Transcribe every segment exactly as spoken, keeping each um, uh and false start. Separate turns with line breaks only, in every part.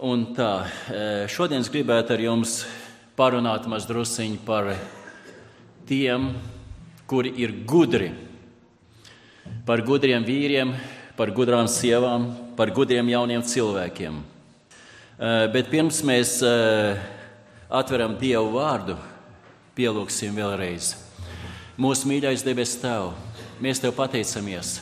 Un tā, šodien es gribētu ar jums parunāt maz drusciņi par tiem, kuri ir gudri. Par gudriem vīriem, par gudrām sievām, par gudriem jauniem cilvēkiem. Bet pirms mēs atveram Dievu vārdu, pielūgsim vēlreiz. Mūsu mīļais debes Tēv, mēs Tev pateicamies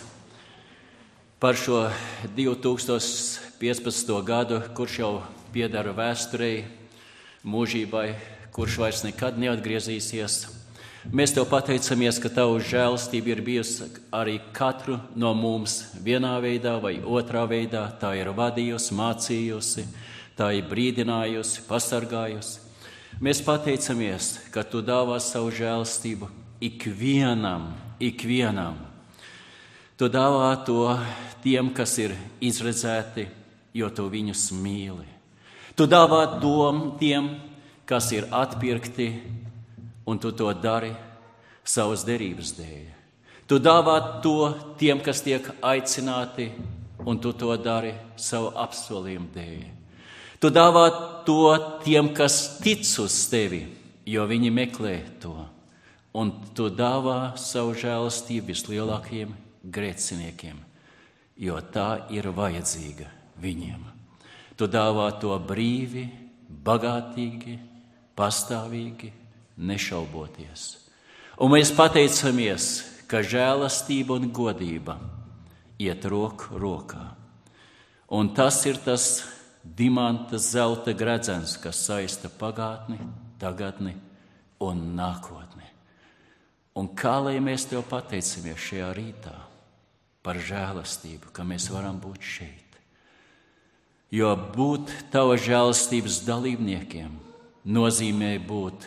par šo divi tūkstoši piecpadsmito gadu, kurš jau piedara vēsturei, mūžībai, kurš vairs nekad neatgriezīsies. Mēs Tev pateicamies, ka Tavu žēlastība ir bijusi arī katru no mums vienā veidā vai otrā veidā. Tā ir vadījusi, mācījusi, tā ir brīdinājusi, pasargājusi. Mēs pateicamies, ka Tu dāvā savu žēlastību ikvienam, ikvienam. Tu dāvā to tiem, kas ir izredzēti, jo Tu viņus mīli. Tu dāvā to tiem, kas ir atpirkti, un Tu to dari savas derības dēļ. Tu dāvā to tiem, kas tiek aicināti, un Tu to dari savu apsolījumu dēļ. Tu dāvā to tiem, kas tic uz Tevi, jo viņi meklē to. Un Tu dāvā savu žēlastību vislielākajiem grēciniekiem, jo tā ir vajadzīga viņiem. Tu dāvā to brīvi, bagātīgi, pastāvīgi, nešauboties. Un mēs pateicamies, ka žēlastība un godība iet roku rokā. Un tas ir tas dimanta zelta gredzens, kas saista pagātni, tagadni un nākotni. Un kā lai mēs Tev pateicamies šajā rītā par žēlastību, ka mēs varam būt šeit. Jo būt Tava žēlastības dalībniekiem nozīmē būt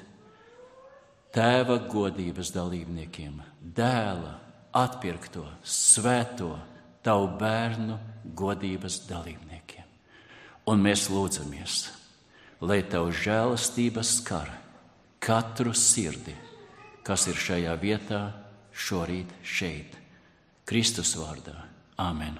Tēva godības dalībniekiem, Dēla atpirkto, svēto, Tavu bērnu godības dalībniekiem. Un mēs lūdzamies, lai Tava žēlastība skar katru sirdi, kas ir šajā vietā šorīt šeit. Kristus vārdā. Āmen.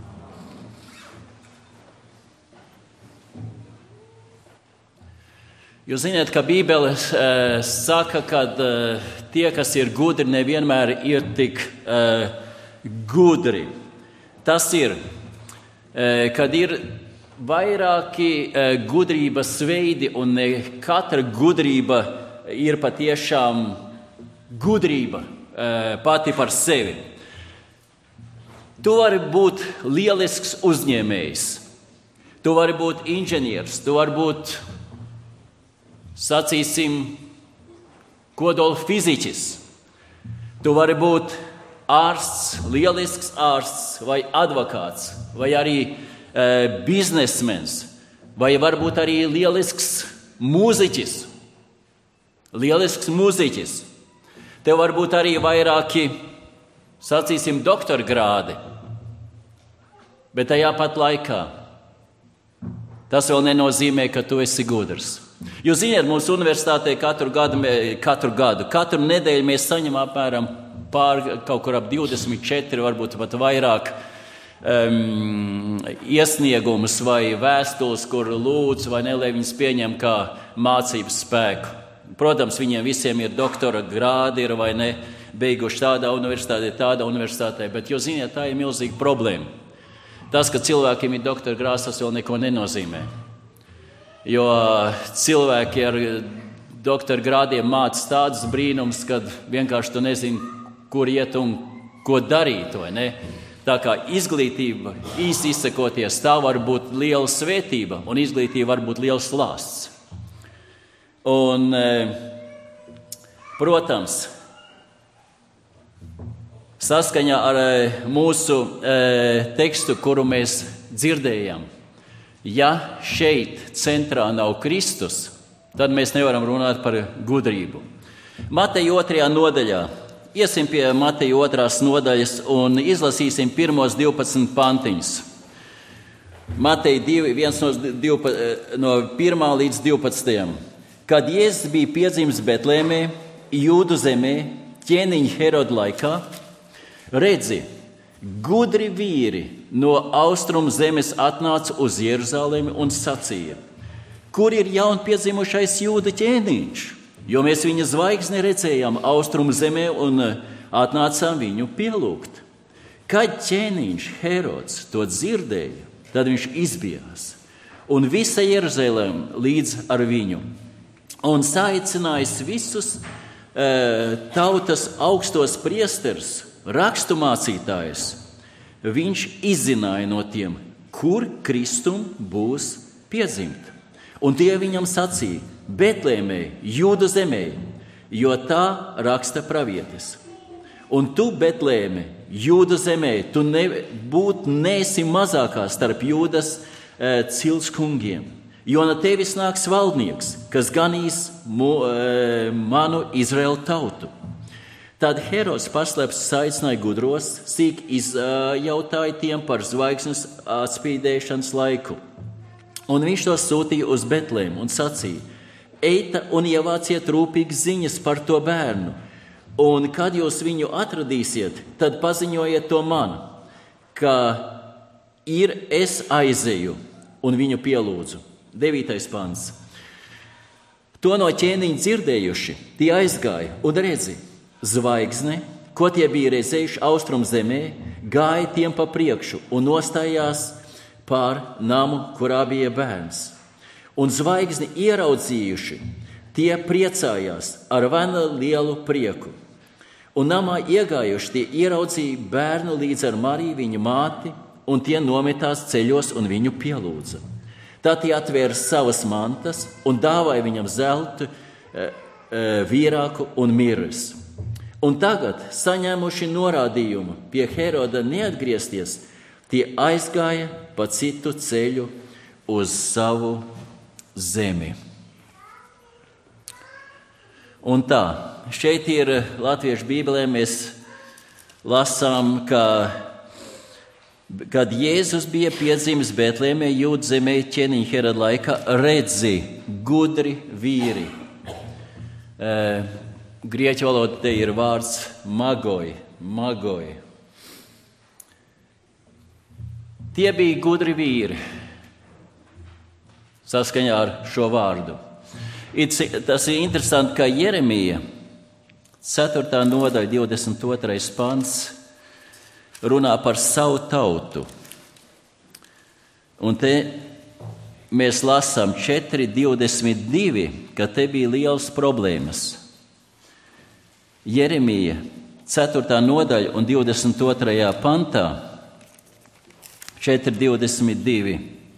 Jūs zināt, ka Bībele uh, saka, ka uh, tie, kas ir gudri, nevienmēr ir tik uh, gudri. Tas ir, uh, kad ir vairāki uh, gudrības veidi, un ne katra gudrība ir patiešām gudrība uh, pati par sevi. Tu vari būt lielisks uzņēmējs, tu vari būt inženieris, tu vari būt, sacīsim, kodola fiziķis, tu vari būt ārsts, lielisks ārsts vai advokāts, vai arī e, biznesmens, vai varbūt arī lielisks mūziķis, lielisks mūziķis. Tev var būt arī vairāki, sacīsim, doktora grādi. Bet tajā pat laikā tas vēl nenozīmē, ka tu esi gudrs. Jūs zināt, mūsu universitātē katru gadu, katru gadu, katru nedēļu mēs saņemam apmēram pār kaut kur ap divdesmit četri, varbūt pat vairāk um, iesniegumus vai vēstules, kur lūdz vai ne, lai viņus pieņem kā mācības spēku. Protams, viņiem visiem ir doktora grādi, ir vai ne, beiguši tādā universitātē, tādā universitātē, bet jūs zināt, tā ir milzīga problēma. Tas, ka cilvēkiem ir doktora grāds, tas vēl neko nenozīmē. Jo cilvēki ar doktora grādiem māca tādus brīnums, kad vienkārši tu nezini, kur iet un ko darīt, vai ne? Tā kā izglītība, īsti izsakoties, tā var būt liela svētība, un izglītība var būt liels lāsts. Un, protams, saskaņā ar mūsu tekstu, kuru mēs dzirdējām, ja šeit centrā nav Kristus, tad mēs nevaram runāt par gudrību. Mateja otrajā nodaļā, iesim pie Mateja otrās nodaļas un izlasīsim pirmos divpadsmit pantiņus. Mateja divi, viens no, divpa, no pirmā līdz divpadsmitajam. Kad Jēzus bija piedzimis Betlēmē, Jūdu zemē, ķēniņa Heroda laikā, redzi, gudri vīri no austrumu zemes atnāca uz Jeruzalemi un sacīja: kur ir jaunpiedzimušais jūda ķēniņš? Jo mēs viņa zvaigzni redzējām austrumu zemē un atnācām viņu pielūgt. Kad ķēniņš Herods to dzirdēja, tad viņš izbijās, un visa Jeruzaleme līdz ar viņu, un saicinājis visus e, tautas augstos priesterus, rakstumācītājus. Viņš izzināja no tiem, kur Kristum būs piedzimt. Un tie viņam sacīja: Betlēmē, Jūdu zemē, jo tā raksta pravietis. Un tu, Betlēme, Jūdu zemē, tu ne, būt nesi mazākā starp Jūdas e, ciltskungiem, jo no tevis nāks valdnieks, kas ganīs mu, e, manu Izraēlu tautu. Tad Herods paslēps saicināja gudros, sīk izjautāja tiem par zvaigznes atspīdēšanas laiku. Un viņš to sūtīja uz Betlēmu un sacīja: eita un ievāciet rūpīgi ziņas par to bērnu, un kad jūs viņu atradīsiet, tad paziņojiet to man, ka ir es aizeju un viņu pielūdzu. Devītais pants. To no ķēniņa dzirdējuši, tie aizgāja un redzi, zvaigzne, ko tie bija redzējuši austrumu zemē, gāja tiem pa priekšu un nostājās pār namu, kurā bija bērns. Un zvaigzni ieraudzījuši, tie priecājās ar vana lielu prieku. Un namā iegājuši, tie ieraudzīja bērnu līdz ar Mariju, viņa māti, un tie nometās ceļos un viņu pielūdza. Tad tie atvēra savas mantas un dāvāja viņam zeltu, e, e, vīrāku un mirres. Un tagad, saņēmuši norādījumu pie Heroda neatgriezties, tie aizgāja pa citu ceļu uz savu zemi. Un tā, šeit ir Latviešu bībelē, mēs lasām, ka, kad Jēzus bija piedzimis Betlēmē, Jūdu zemē, ķēniņa Heroda laikā, redzi gudri vīri. E, Grieķu valodā te ir vārds magoi, magoi. Tie bija gudri vīri, saskaņā ar šo vārdu. Tas ir interesanti, ka Jeremija, ceturtā nodaļa, divdesmit otrais pants, runā par savu tautu. Un te mēs lasām četri divdesmit divi, ka te bija liels problēmas. Jeremija, ceturtā nodaļa un divdesmit otrajā pantā, četri divdesmit divi.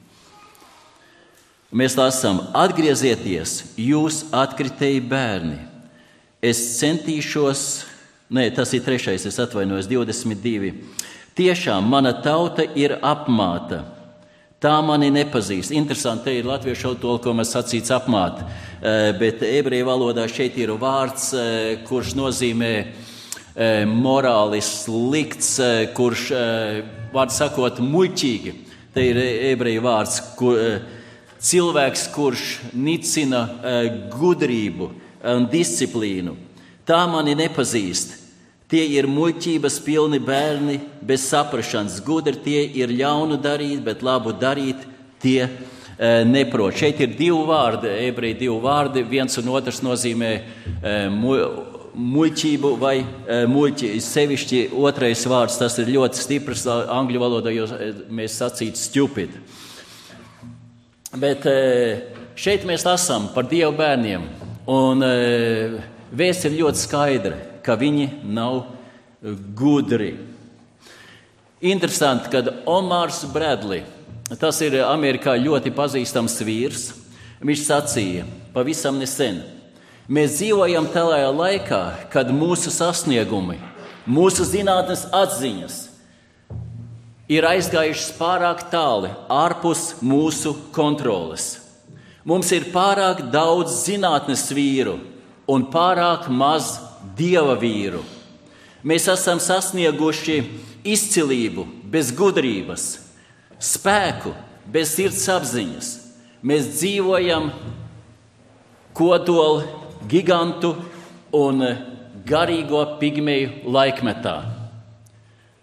Mēs lasām: atgriezieties, jūs atkritēji bērni. Es centīšos, nē, tas ir trešais, es atvainojos, divdesmit divi. Tiešām mana tauta ir apmāta. Tā mani nepazīst. Interesanti, te ir latviešu tulkojumā sacīts apmāt, bet ebreju valodā šeit ir vārds, kurš nozīmē morāli slikts, kurš, vārds sakot, muļķīgi. Te ir ebreju vārds, kur, cilvēks, kurš nicina gudrību un disciplīnu. Tā mani nepazīst. Tie ir muļķības pilni bērni bez saprašanas. Gudri tie ir ļaunu darīt, bet labu darīt tie e, neprot. Šeit ir divi vārdi, ebreji divi vārdi. Viens un otrs nozīmē e, mu, muļķību vai e, muļķi. Sevišķi otrais vārds, tas ir ļoti stiprs angļu valodā, jo mēs sacītu stupid. Bet e, šeit mēs lasām par Dievu bērniem. Un e, vēsts ir ļoti skaidra, ka viņi nav gudri. Interesanti, kad Omars Bradley, tas ir Amerikā ļoti pazīstams vīrs, viņš sacīja pavisam nesen: mēs dzīvojam tajā laikā, kad mūsu sasniegumi, mūsu zinātnes atziņas ir aizgājušas pārāk tāli, ārpus mūsu kontroles. Mums ir pārāk daudz zinātnes vīru un pārāk maz Dieva vīru. Mēs esam sasnieguši izcilību bez gudrības, spēku bez sirds apziņas. Mēs dzīvojam kodolu gigantu un garīgo pigmeju laikmetā.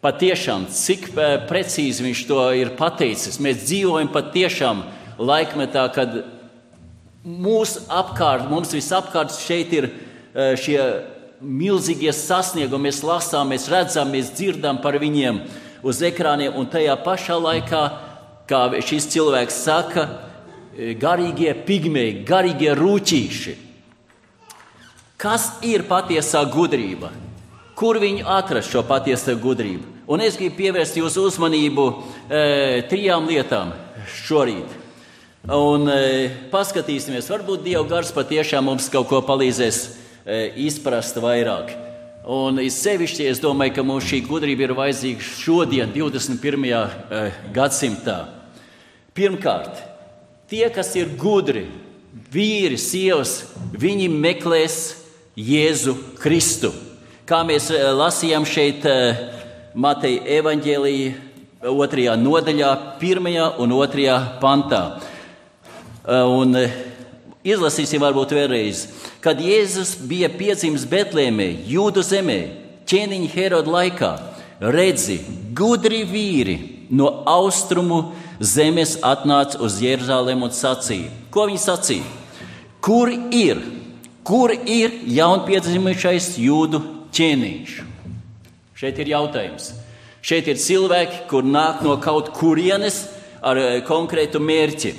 Patiešām, cik precīzi viņš to ir pateicis. Mēs dzīvojam patiešām laikmetā, kad mūs apkārt, mums visapkārt šeit ir šie milzīgie sasniegumi. Mēs lasām, mēs redzam, mēs dzirdam par viņiem uz ekrāniem, un tajā pašā laikā, kā šis cilvēks saka, garīgie pigmeji, garīgie rūķīši. Kas ir patiesā gudrība? Kur viņu atrast šo patieso gudrību? Un es gribu pievērst jūsu uzmanību e, trijām lietām šorīt. Un e, paskatīsimies, varbūt Dieva gars patiešām mums kaut ko palīdzēs e, izprast vairāk. Un sevišķi es domāju, ka mums šī gudrība ir vajadzīga šodien, divdesmit pirmajā e, gadsimtā. Pirmkārt, tie, kas ir gudri, vīri, sievas, viņi meklēs Jēzu Kristu. Kā mēs lasījām šeit Mateja evaņģēlija otrajā nodaļā, pirmajā un otrajā pantā. Un izlasīsim varbūt vēlreiz. Kad Jēzus bija piedzimis Betlēmē, Jūdu zemē, ķēniņa Heroda laikā, redzi, gudri vīri no austrumu zemes atnāca uz Jeruzalemi un sacīja. Ko viņi sacīja? Kur ir? Kur ir jaunpiedzimušais Jūdu ķēniņš? Šeit ir jautājums. Šeit ir cilvēki, kur nāk no kaut kurienes ar konkrētu mērķi.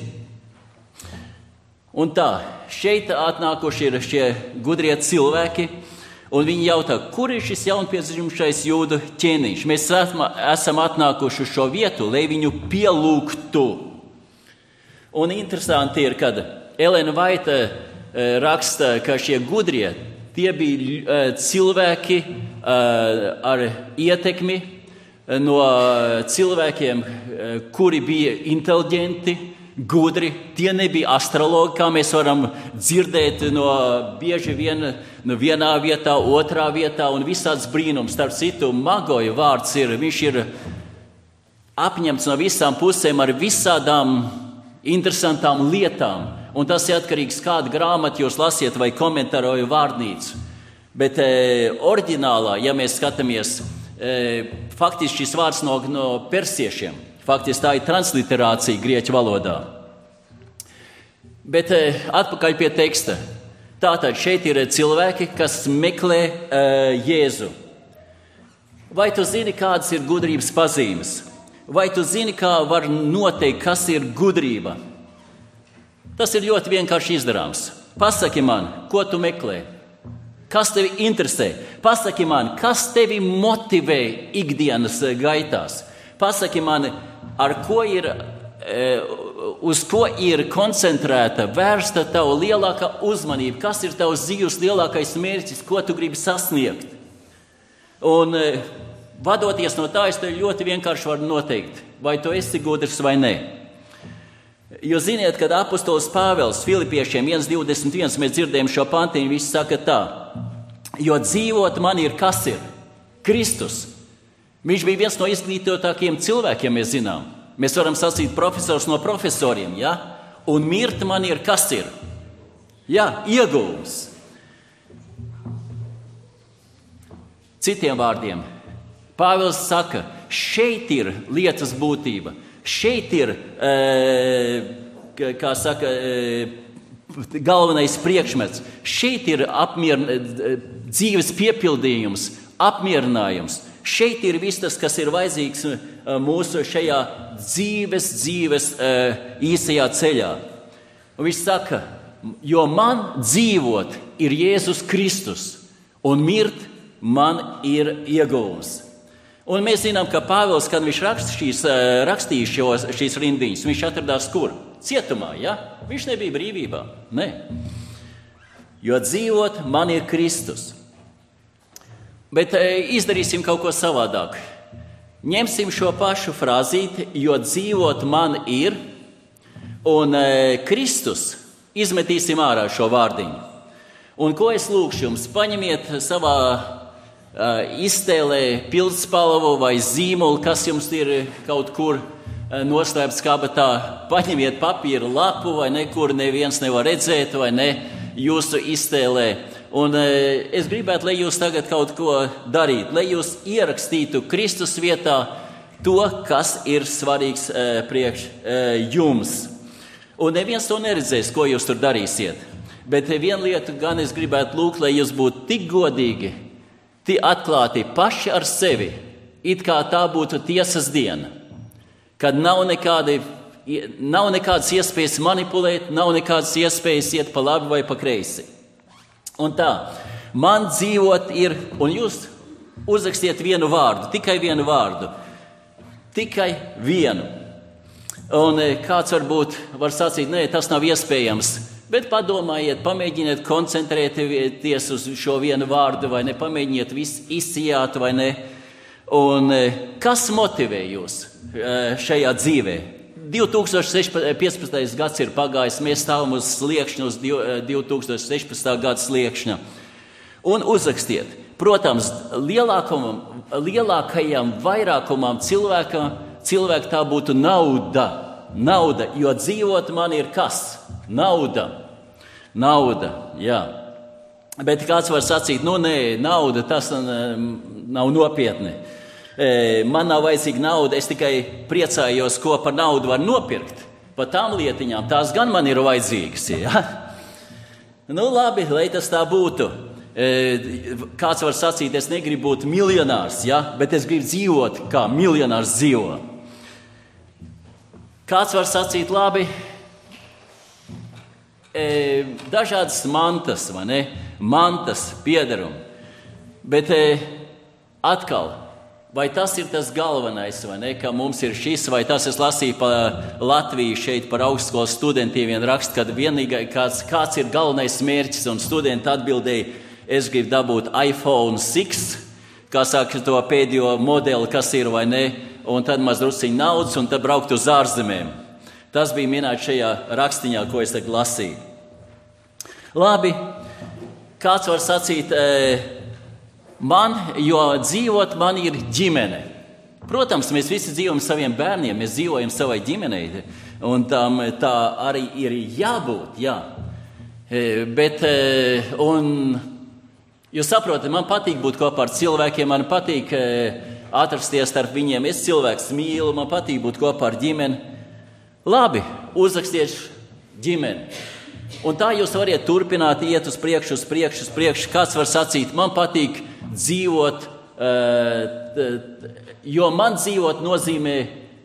Un tā, šeit atnākuši ir šie gudrie cilvēki, un viņi jautā, kur ir šis jaunpiedzimušais Jūdu ķēniņš? Mēs esam atnākuši uz šo vietu, lai viņu pielūgtu. Un interesanti ir, kad Elena Vaita raksta, ka šie gudrie, tie bija cilvēki ar ietekmi no cilvēkiem, kuri bija inteliģenti, gudri. Tie nebija astrologi, kā mēs varam dzirdēt no bieži vien no vienā vietā, otrā vietā un visāds brīnums. Starp citu, magoja vārds ir, viņš ir apņemts no visām pusēm ar visādām interesantām lietām. Un tas ir atkarīgs, kādu grāmatu jūs lasiet vai komentāroju vārnīcu. Bet e, oriģinālā, ja mēs skatāmies, e, faktiski šis vārds no, no persiešiem. Faktiski tā ir transliterācija grieķu valodā. Bet e, atpakaļ pie teksta. Tātad šeit ir cilvēki, kas meklē e, Jēzu. Vai tu zini, kādas ir gudrības pazīmes? Vai tu zini, kā var noteikt, kas ir gudrība? Tas ir ļoti vienkārši izdarāms. Pasaki man, ko tu meklē? Kas tevi interesē? Pasaki man, kas tevi motivē ikdienas gaitās? Pasaki man, ar ko ir, uz ko ir koncentrēta, vērsta tava lielākā uzmanība? Kas ir tavs dzīves lielākais mērķis, ko tu gribi sasniegt? Un vadoties no tā, es tev ļoti vienkārši varu noteikt, vai tu esi gudrs vai nē. Jo ziniet, kad apostols Pāvils Filipiešiem viens divdesmit viens mēs dzirdējam šo pantiņu, viņš saka tā, jo dzīvot man ir kas ir? Kristus. Viņš bija viens no izglītotākiem cilvēkiem, mēs zinām. Mēs varam sacīt profesors no profesoriem, ja? Un mirt man ir kas ir? Jā, ieguvums. Citiem vārdiem, Pāvils saka, šeit ir lietas būtība. Šeit ir, kā saka, galvenais priekšmets. Šeit ir apmierina, dzīves piepildījums, apmierinājums. Šeit ir viss tas, kas ir vajadzīgs mūsu šajā dzīves, dzīves īsajā ceļā. Un viņš saka, jo man dzīvot ir Jēzus Kristus, un mirt man ir ieguvums. Un mēs zinām, ka Pāvils, kad viņš rakst šīs, rakstīja šos, šīs rindiņas, viņš atradās kur? Cietumā, ja? Viņš nebija brīvībā. Nē. Jo dzīvot man ir Kristus. Bet izdarīsim kaut ko savādāk. Ņemsim šo pašu frāzīti, jo dzīvot man ir, un Kristus izmetīsim ārā šo vārdiņu. Un ko es lūkšu jums? Paņemiet savā iztēlē pildspalvu vai zīmolu, kas jums ir kaut kur noslēpts kabatā. Paņemiet papīra lapu vai nekur neviens nevar redzēt vai ne jūsu iztēlē. Un es gribētu, lai jūs tagad kaut ko darītu, lai jūs ierakstītu Kristus vietā to, kas ir svarīgs priekš jums. Un neviens to neredzēs, ko jūs tur darīsiet. Bet vienu lietu gan es gribētu lūgt, lai jūs būtu tik godīgi, tik atklāti paši ar sevi, it kā tā būtu tiesas diena, kad nav, nekādi, nav nekādas iespējas manipulēt, nav nekādas iespējas iet pa labi vai pa kreisi. Un tā, man dzīvot ir, un jūs uzrakstiet vienu vārdu, tikai vienu vārdu, tikai vienu. Un kāds varbūt var sacīt, nē, tas nav iespējams, bet padomājiet, pamēģiniet koncentrēties uz šo vienu vārdu, vai ne, pamēģiniet visu izsijāt, vai ne. Un kas motivē jūs šajā dzīvē? divi tūkstoši piecpadsmitais gads ir pagājis, mēs stāvam uz sliekšņa, uz divi tūkstoši sešpadsmitā gada sliekšņa. Un uzrakstiet, protams, lielākumam, lielākajam vairākumam cilvēka, cilvēka tā būtu nauda. Nauda, jo dzīvot man ir kas? Nauda. Nauda, jā. Bet kāds var sacīt, nu nē, nauda, tas nav nopietni. Man nav vajadzīga nauda, es tikai priecājos, ko par naudu var nopirkt. Par tām lietiņām, tās gan man ir vajadzīgas. Ja? Nu labi, lai tas tā būtu. Kāds var sacīt, es negribu būt miljonārs, ja? Bet es gribu dzīvot, kā miljonārs dzīvo. Kāds var sacīt, labi, dažādas mantas, vai ne? Mantas, piederumi. Bet atkal, vai tas ir tas galvenais, vai ne, ka mums ir šis, vai tas es lasīju pa Latviju šeit par augstskolas studentiem vien rakstu, kad vienīgai kāds, kāds ir galvenais mērķis, un studenti atbildēja, es gribu dabūt iPhone seši, kā saka to pēdējo modeli, kas ir, vai ne, un tad maz drusciņu naudas, un tad braukt uz ārzemēm. Tas bija minēts šajā rakstiņā, ko es tagad lasīju. Labi, kāds var sacīt, man, jo dzīvot man ir ģimene. Protams, mēs visi dzīvojam saviem bērniem, mēs dzīvojam savai ģimenei, un tam tā arī ir jābūt, jā. Bet, un jūs saprotat, man patīk būt kopā ar cilvēkiem, man patīk atrasties starp viņiem, es cilvēks mīlu, man patīk būt kopā ar ģimeni. Labi, uzrakstiet ģimeni. Un tā jūs variet turpināt, iet uz priekšu, uz priekšu, uz priekšu. Kāds var sacīt, man patīk dzīvot, jo man dzīvot nozīmē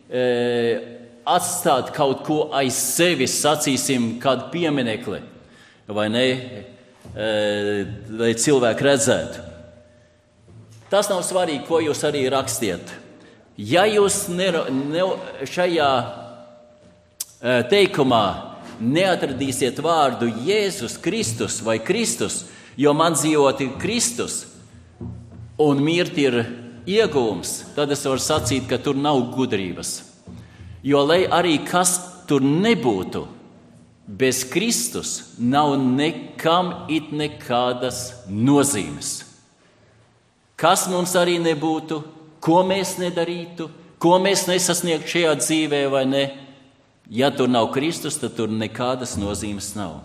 atstāt kaut ko aiz sevis, sacīsim, kādu pieminekli, vai ne, lai cilvēki redzētu. Tas nav svarīgi, ko jūs arī rakstiet. Ja jūs ne, ne, šajā teikumā neatradīsiet vārdu Jēzus Kristus vai Kristus, jo man dzīvot ir Kristus un mirt ir iegūms, tad es varu sacīt, ka tur nav gudrības. Jo lai arī kas tur nebūtu, bez Kristus nav nekam it nekādas nozīmes. Kas mums arī nebūtu, ko mēs nedarītu, ko mēs nesasniegtu šajā dzīvē vai ne, ja tur nav Kristus, tad tur nekādas nozīmes nav.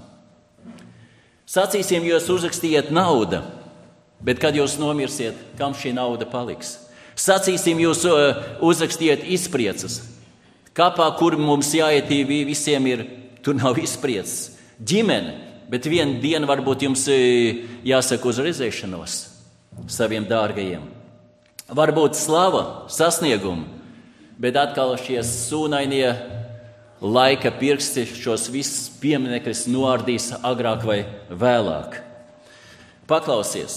Sacīsim, jūs uzrakstījat nauda, bet kad jūs nomirsiet, kam šī nauda paliks? Sacīsim, jūs uzrakstījat izpriecas. Kapā, kur mums jāiet, visiem ir, tur nav izpriecas. Ģimene, bet vienu dienu varbūt jums jāsaka uz redzēšanos saviem dārgajiem. Varbūt slava, sasniegumi, bet atkal šie sūnainie laika pirksti šos visus pieminekļus noārdīs agrāk vai vēlāk. Paklausies,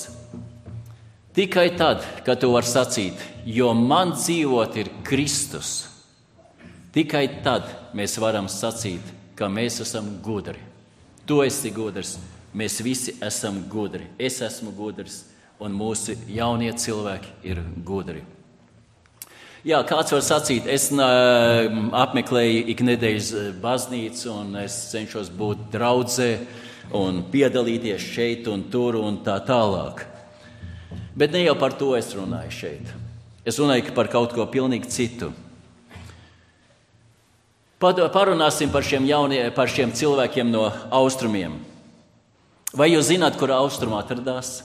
tikai tad, kad tu vari sacīt, jo man dzīvot ir Kristus, tikai tad mēs varam sacīt, ka mēs esam gudri. Tu esi gudrs, mēs visi esam gudri. Es esmu gudrs, un mūsu jaunie cilvēki ir gudri. Jā, kāds var sacīt, es apmeklēju iknedēļas baznīcu un es cenšos būt draudzē un piedalīties šeit un tur un tā tālāk. Bet ne jau par to es runāju šeit. Es runāju par kaut ko pilnīgi citu. Parunāsim par šiem, jaunie, par šiem cilvēkiem no austrumiem. Vai jūs zināt, kur austrumā atradās?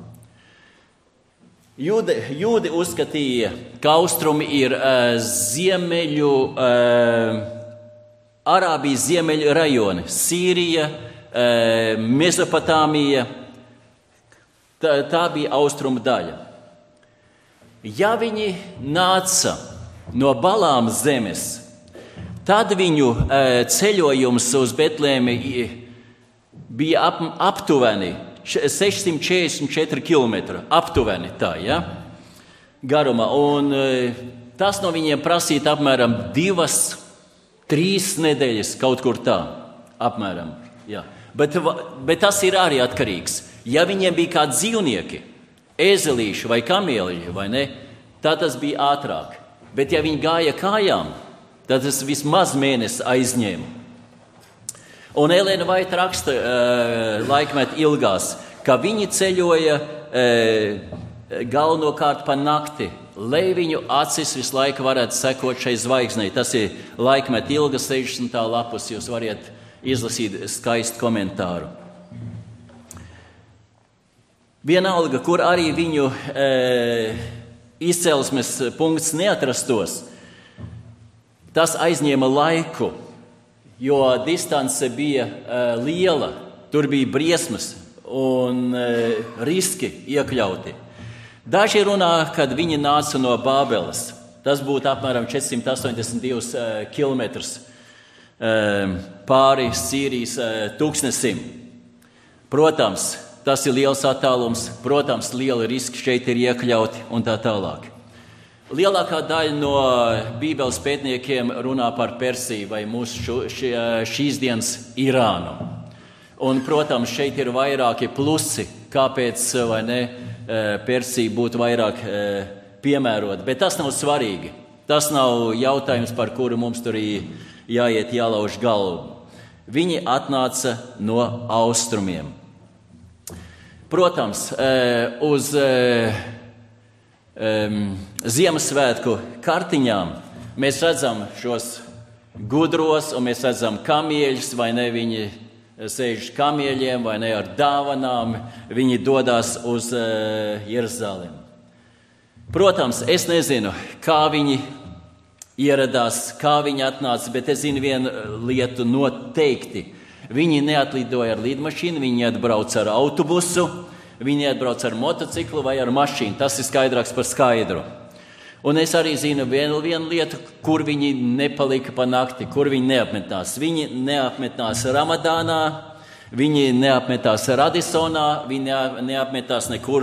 Jūdi, jūdi uzskatīja, ka austrumi ir uh, ziemeļu, uh, Arābijas ziemeļu rajoni, Sīrija, uh, Mezopotāmija, tā, tā bija austrumu daļa. Ja viņi nāca no Balām zemes, tad viņu uh, ceļojums uz Betlēmi bija ap, aptuveni sešsimt četrdesmit četri kilometri, aptuveni tā, ja, garumā. Un uh, tas no viņiem prasīja apmēram divas, trīs nedēļas, kaut kur tā, apmēram. Jā. Bet, bet tas ir arī atkarīgs. Ja viņiem bija kādi dzīvnieki, ēzelīši vai kamieļi, vai ne, tad tas bija ātrāk. Bet ja viņi gāja kājām, tad tas vismaz mēnesi aizņēma. Un Elēna Vaita raksta uh, laikmet ilgās, ka viņi ceļoja uh, galvenokārt pa nakti, lai viņu acis visu laiku varētu sekot šai zvaigznei. Tas ir laikmet ilga sešdesmitā lapus, jūs variet izlasīt skaistu komentāru. Vienalga, kur arī viņu e, izcelsmes punkts neatrastos, tas aizņēma laiku, jo distance bija e, liela, tur bija briesmas un e, riski iekļauti. Daži runā, kad viņi nāca no Bābeles. Tas būtu apmēram četrsimt astoņdesmit divi uh, kilometrus uh, pāri Sīrijas uh, tūkstnesim. Protams, tas ir liels attālums, protams, lieli riski šeit ir iekļauti un tā tālāk. Lielākā daļa no Bībeles pētniekiem runā par Persiju vai mūsu šo, šī, šīs dienas Irānu. Un, protams, šeit ir vairāki plusi, kāpēc vai ne, Persija būtu vairāk piemērota, bet tas nav svarīgi. Tas nav jautājums, par kuru mums tur jāiet jālauž galvu. Viņi atnāca no austrumiem. Protams, uz Ziemassvētku kartiņām mēs redzam šos gudros, un mēs redzam kamieļus, vai ne, viņi sēž kamieļiem vai ne ar dāvanām, viņi dodas uz uh, Jeruzalemi. Protams, es nezinu, kā viņi ieradās, kā viņi atnāca, bet es zinu vienu lietu noteikti. Viņi neatlidoja ar lidmašīnu, viņi atbrauca ar autobusu, viņi atbrauca ar motociklu vai ar mašīnu. Tas ir skaidrāks par skaidru. Un es arī zinu vienu, vienu lietu, kur viņi nepalika pa nakti, kur viņi neapmetās. Viņi neapmetās Ramadānā, viņi neapmetās Radisonā, viņi neapmetās nekur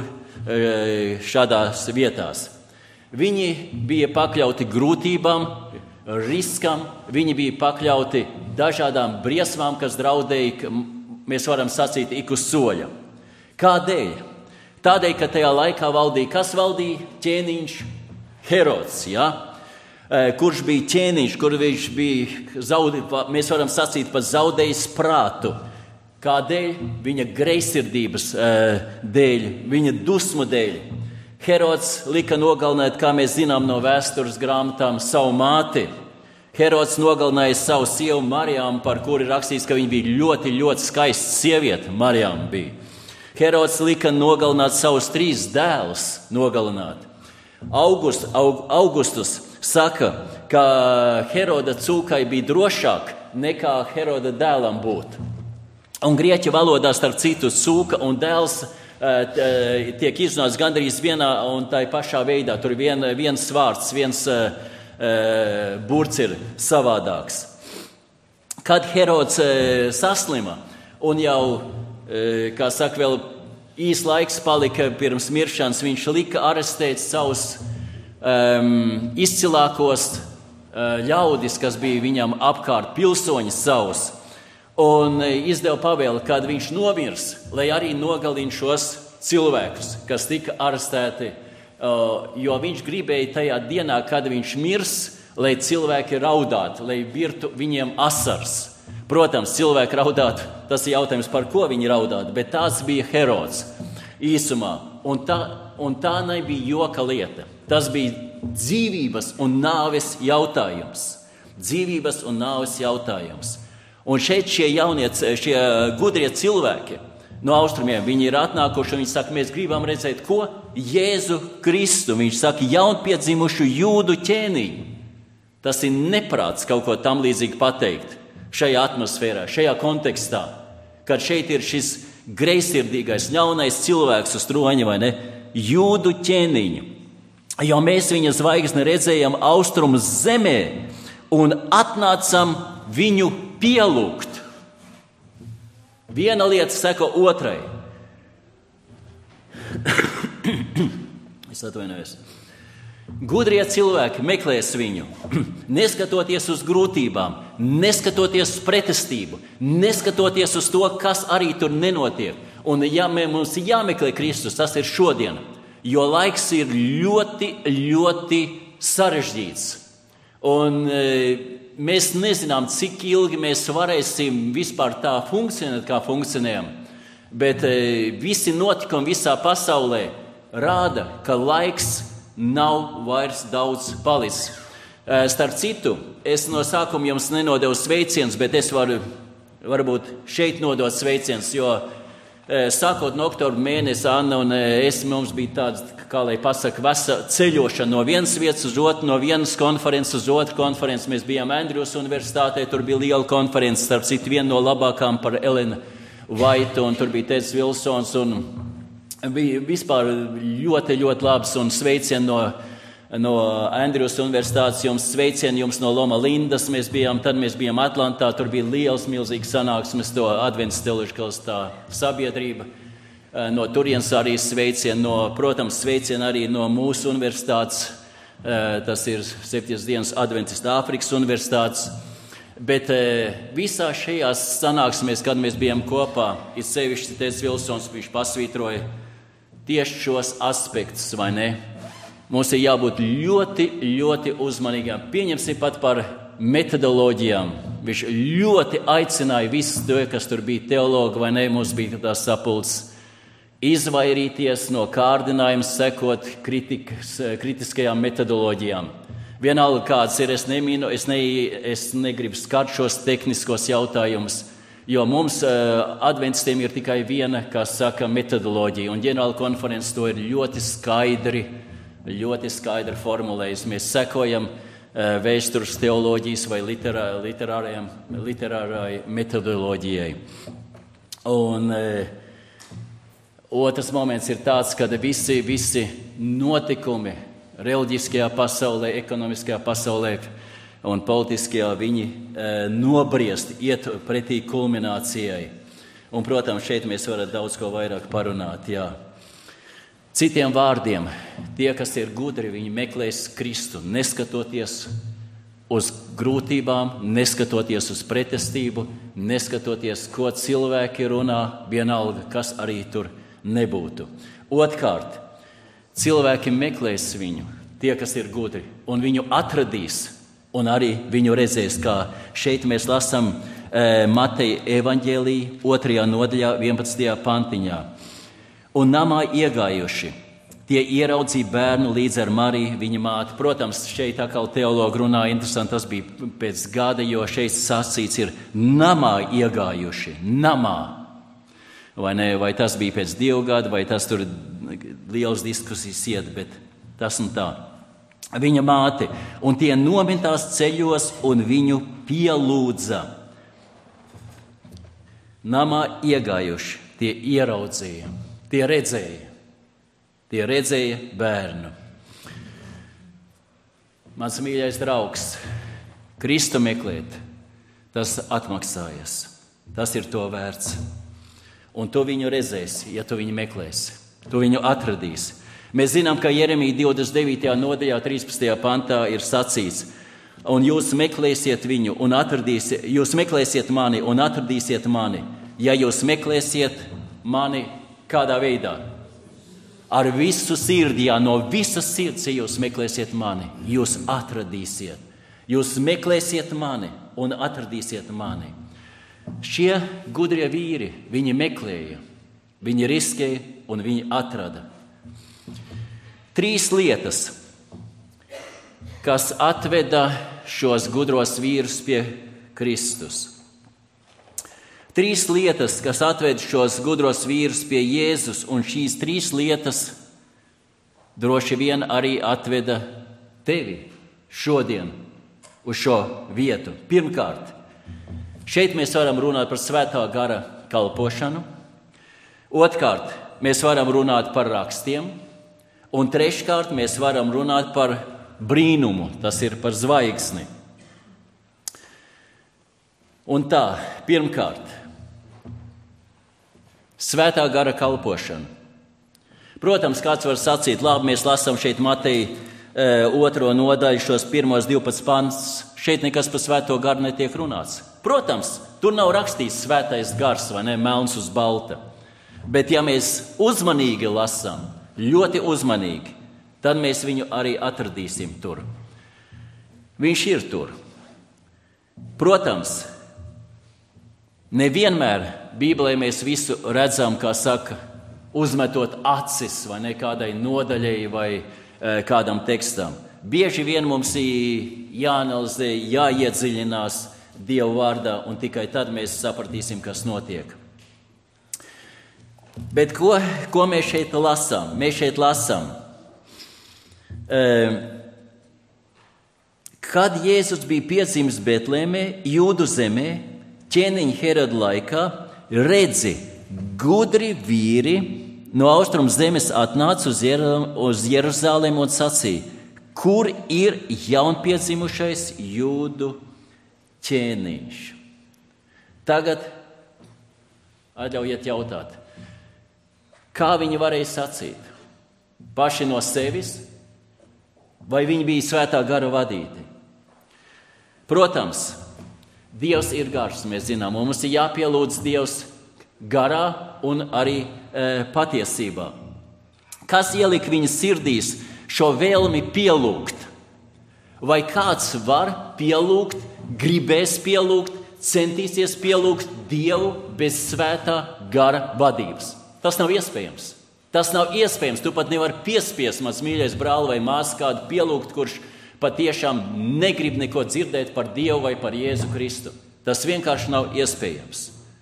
šādās vietās. Viņi bija pakļauti grūtībām, riskam, viņi bija pakļauti dažādām briesmām, kas draudēja, mēs varam sacīt, ik uz soļa. Kādēļ? Tādēļ, ka tajā laikā valdīja, kas valdīja? Ķēniņš Herods, ja? Kurš bija ķēniņš, kur viņš bija, zaudē, mēs varam sacīt, pat zaudējis prātu. Kādēļ? Viņa greizsirdības dēļ, viņa dusmu dēļ. Herods lika nogalināt, kā mēs zinām no vēstures grāmatām, savu māti. Herods nogalināja savu sievu Marijām, par kuru rakstīts, ka viņa bija ļoti, ļoti skaista sieviete. Marijām bija. Herods lika nogalināt savus trīs dēlus, nogalināt. August, aug, Augustus saka, ka Heroda cūkai bija drošāk nekā Heroda dēlam būt. Un grieķu valodā starp citu cūka un dēls uh, tiek izrunāts gandrīz vienā un tā pašā veidā. Tur vien, viens vārds, viens uh, burts ir savādāks. Kad Herods uh, saslima un jau, uh, kā saka, vēl īs laiks palika pirms miršanas, viņš lika arestēt savus um, izcilākos uh, ļaudis, kas bija viņam apkārt, pilsoņus savus, un uh, izdeva pavēli, kad viņš nomirs, lai arī nogalina šos cilvēkus, kas tika arestēti, uh, jo viņš gribēja tajā dienā, kad viņš mirs, lai cilvēki raudātu, lai virtu viņiem asars. Protams, cilvēki raudātu, tas ir jautājums, par ko viņi raudātu, bet tāds bija Herods īsumā. Un tā, un tā nebija joka lieta. Tas bija dzīvības un nāves jautājums. Dzīvības un nāves jautājums. Un šeit šie jaunie, šie gudrie cilvēki, no austrumiem. Viņi ir atnākuši un viņi saka, mēs gribam redzēt, ko? Jēzu Kristu. Viņš saka, jaunpiedzimušu jūdu ķēniņu. Tas ir neprāts kaut ko tam līdzīgi pateikt šajā atmosfērā, šajā kontekstā, kad šeit ir šis greizsirdīgais, ļaunais cilvēks uz troņa, vai ne? Jūdu ķēniņu. Jo mēs viņa zvaigzni redzējām austrumu zemē un atnācam viņu pielūgt. Viena lieta seko otrai. Es atvainojos. Gudrie cilvēki meklēs viņu, neskatoties uz grūtībām, neskatoties uz pretestību, neskatoties uz to, kas arī tur nenotiek. Un ja mums jāmeklē Kristus, tas ir šodien, jo laiks ir ļoti, ļoti sarežģīts. Un e, mēs nezinām, cik ilgi mēs varēsim vispār tā funkcionēt, kā funkcionējam. Bet e, visi notikumi visā pasaulē rāda, ka laiks nav vairs daudz palicis. E, starp citu, es no sākuma jums nenodevu sveicienus, bet es varu varbūt šeit nodot sveicienus, jo sākot no oktobra mēnesa, Anna un es, mums bija tāds, kā lai pasaka, vesa ceļošana no vienas vietas uz otru, no vienas konferences uz otru konferences. Mēs bijām Andrjūs universitātē, tur bija liela konference, starp citu viena no labākām par Elenu Vaitu, un tur bija Teds Vilsons, un bija vispār ļoti, ļoti labs, un sveicien no no Andrjūs universitātes, jums sveicieni jums no Loma Lindas, mēs bijām, tad mēs bijām Atlantā, tur bija liels, milzīgs sanāksmes, to Advents teoloģiskās tā sabiedrība, no turienes arī sveicieni, no, protams, sveicieni arī no mūsu universitātes, tas ir septiņas dienas Adventista Āfrikas universitātes, bet visā šajās sanāksmēs, kad mēs bijām kopā, ir sevišķi Teds Vilsons, viņš pasvītroja tieši šos aspektus, vai ne? Mums ir jābūt ļoti, ļoti uzmanīgiem. Pieņemsim pat par metodoloģijām. Viņš ļoti aicināja visus to, kas tur bija teologi, vai ne, mums bija tās sapulces, izvairīties no kārdinājuma sekot kritikas, kritiskajām metodoloģijām. Vienalga kāds ir, es neminu, es, ne, es negribu skart šos tehniskos jautājumus, jo mums uh, adventistiem ir tikai viena, kas saka, metodoloģija, un ģenerāla konferences to ir ļoti skaidri ļoti skaidri formulējis. Mēs sekojam uh, vēstures teoloģijas vai literā, literārai metodoloģijai. Un uh, otrs moments ir tāds, kad visi, visi notikumi reliģiskajā pasaulē, ekonomiskajā pasaulē un politiskajā viņi uh, nobriest, iet pretī kulminācijai. Un, protams, šeit mēs varam daudz ko vairāk parunāt, jā. Citiem vārdiem, tie, kas ir gudri, viņi meklēs Kristu, neskatoties uz grūtībām, neskatoties uz pretestību, neskatoties, ko cilvēki runā, vienalga, kas arī tur nebūtu. Otkārt, cilvēki meklēs viņu, tie, kas ir gudri, un viņu atradīs, un arī viņu redzēs, kā šeit mēs lasām e, Mateja evaņģēlija otrajā nodaļā, vienpadsmitajā pantiņā. Un namā iegājuši, tie ieraudzīja bērnu līdz ar Mariju, viņa māti. Protams, šeit atkal teologi runā, interesanti, tas bija pēc gada, jo šeit sacīts ir namā iegājuši, namā. Vai ne, vai tas bija pēc divu gadu, vai tas tur liels diskusijas iet, bet tas un tā. Viņa māti, un tie nomintās ceļos un viņu pielūdza. Namā iegājuši, tie ieraudzīja. Tie redzēja, tie redzēja bērnu. Mans mīļais draugs, Kristu meklēt, tas atmaksājas. Tas ir to vērts. Un tu viņu redzēsi, ja tu viņu meklēsi. Tu viņu atradīsi. Mēs zinām, ka Jeremija divdesmit devītajā nodaļā, trīspadsmitajā pantā ir sacīts, un jūs meklēsiet viņu un atradīsiet, jūs meklēsiet mani un atradīsiet mani, ja jūs meklēsiet mani. Kādā veidā? Ar visu sirdi, jā, no visas sirds, ja jūs meklēsiet mani, jūs atradīsiet. Jūs meklēsiet mani un atradīsiet mani. Šie gudrie vīri, viņi meklēja, viņi riskēja un viņi atrada. Trīs lietas, kas atveda šos gudros vīrus pie Kristus. trīs lietas, kas atved šos gudros vīrus pie Jēzus, un šīs trīs lietas droši vien arī atveda tevi šodien uz šo vietu. Pirmkārt, šeit mēs varam runāt par svētā gara kalpošanu. Otrkārt, mēs varam runāt par rakstiem. Un treškārt, mēs varam runāt par brīnumu, tas ir par zvaigzni. Un tā, pirmkārt, svētā gara kalpošana. Protams, kāds var sacīt, labi, mēs lasām šeit Mateja e, otro nodaļu, šos pirmos divpadsmit pantus. Šeit nekas par svēto garu netiek runāts. Protams, tur nav rakstīts svētais gars, vai ne, melns uz balta. Bet ja mēs uzmanīgi lasām, ļoti uzmanīgi, tad mēs viņu arī atradīsim tur. Viņš ir tur. Protams, nevienmēr Bībelē mēs visu redzam, kā saka, uzmetot acis vai ne kādai nodaļai vai e, kādam tekstam. Bieži vien mums ir jāanalizē, jāiedziļinās Dieva vārdā, un tikai tad mēs sapratīsim, kas notiek. Bet ko, ko mēs šeit lasām? Mēs šeit lasām, e, kad Jēzus bija piedzimis Betlēmē, Jūdu zemē, ķēniņa Heroda laikā, redzi, gudri vīri no austrumu zemes atnāca uz, Jer- uz Jeruzalemi un sacīja, kur ir jaunpiedzimušais Jūdu ķēniņš. Tagad atļaujiet jautāt, kā viņi varēja sacīt? Paši no sevis? Vai viņi bija svētā gara vadīti? Protams, Dievs ir gars, mēs zinām, un mums ir jāpielūdz Dievs garā un arī e, patiesībā. Kas ielika viņa sirdīs šo vēlmi pielūgt? Vai kāds var pielūgt, gribēs pielūgt, centīsies pielūgt Dievu bez svētā gara vadības? Tas nav iespējams. Tas nav iespējams. Tu pat nevari piespiest, mans mīļais brāl vai māsa, kādu pielūgt, kurš patiešām negrib neko dzirdēt par Dievu vai par Jēzu Kristu. Tas vienkārši nav iespējams.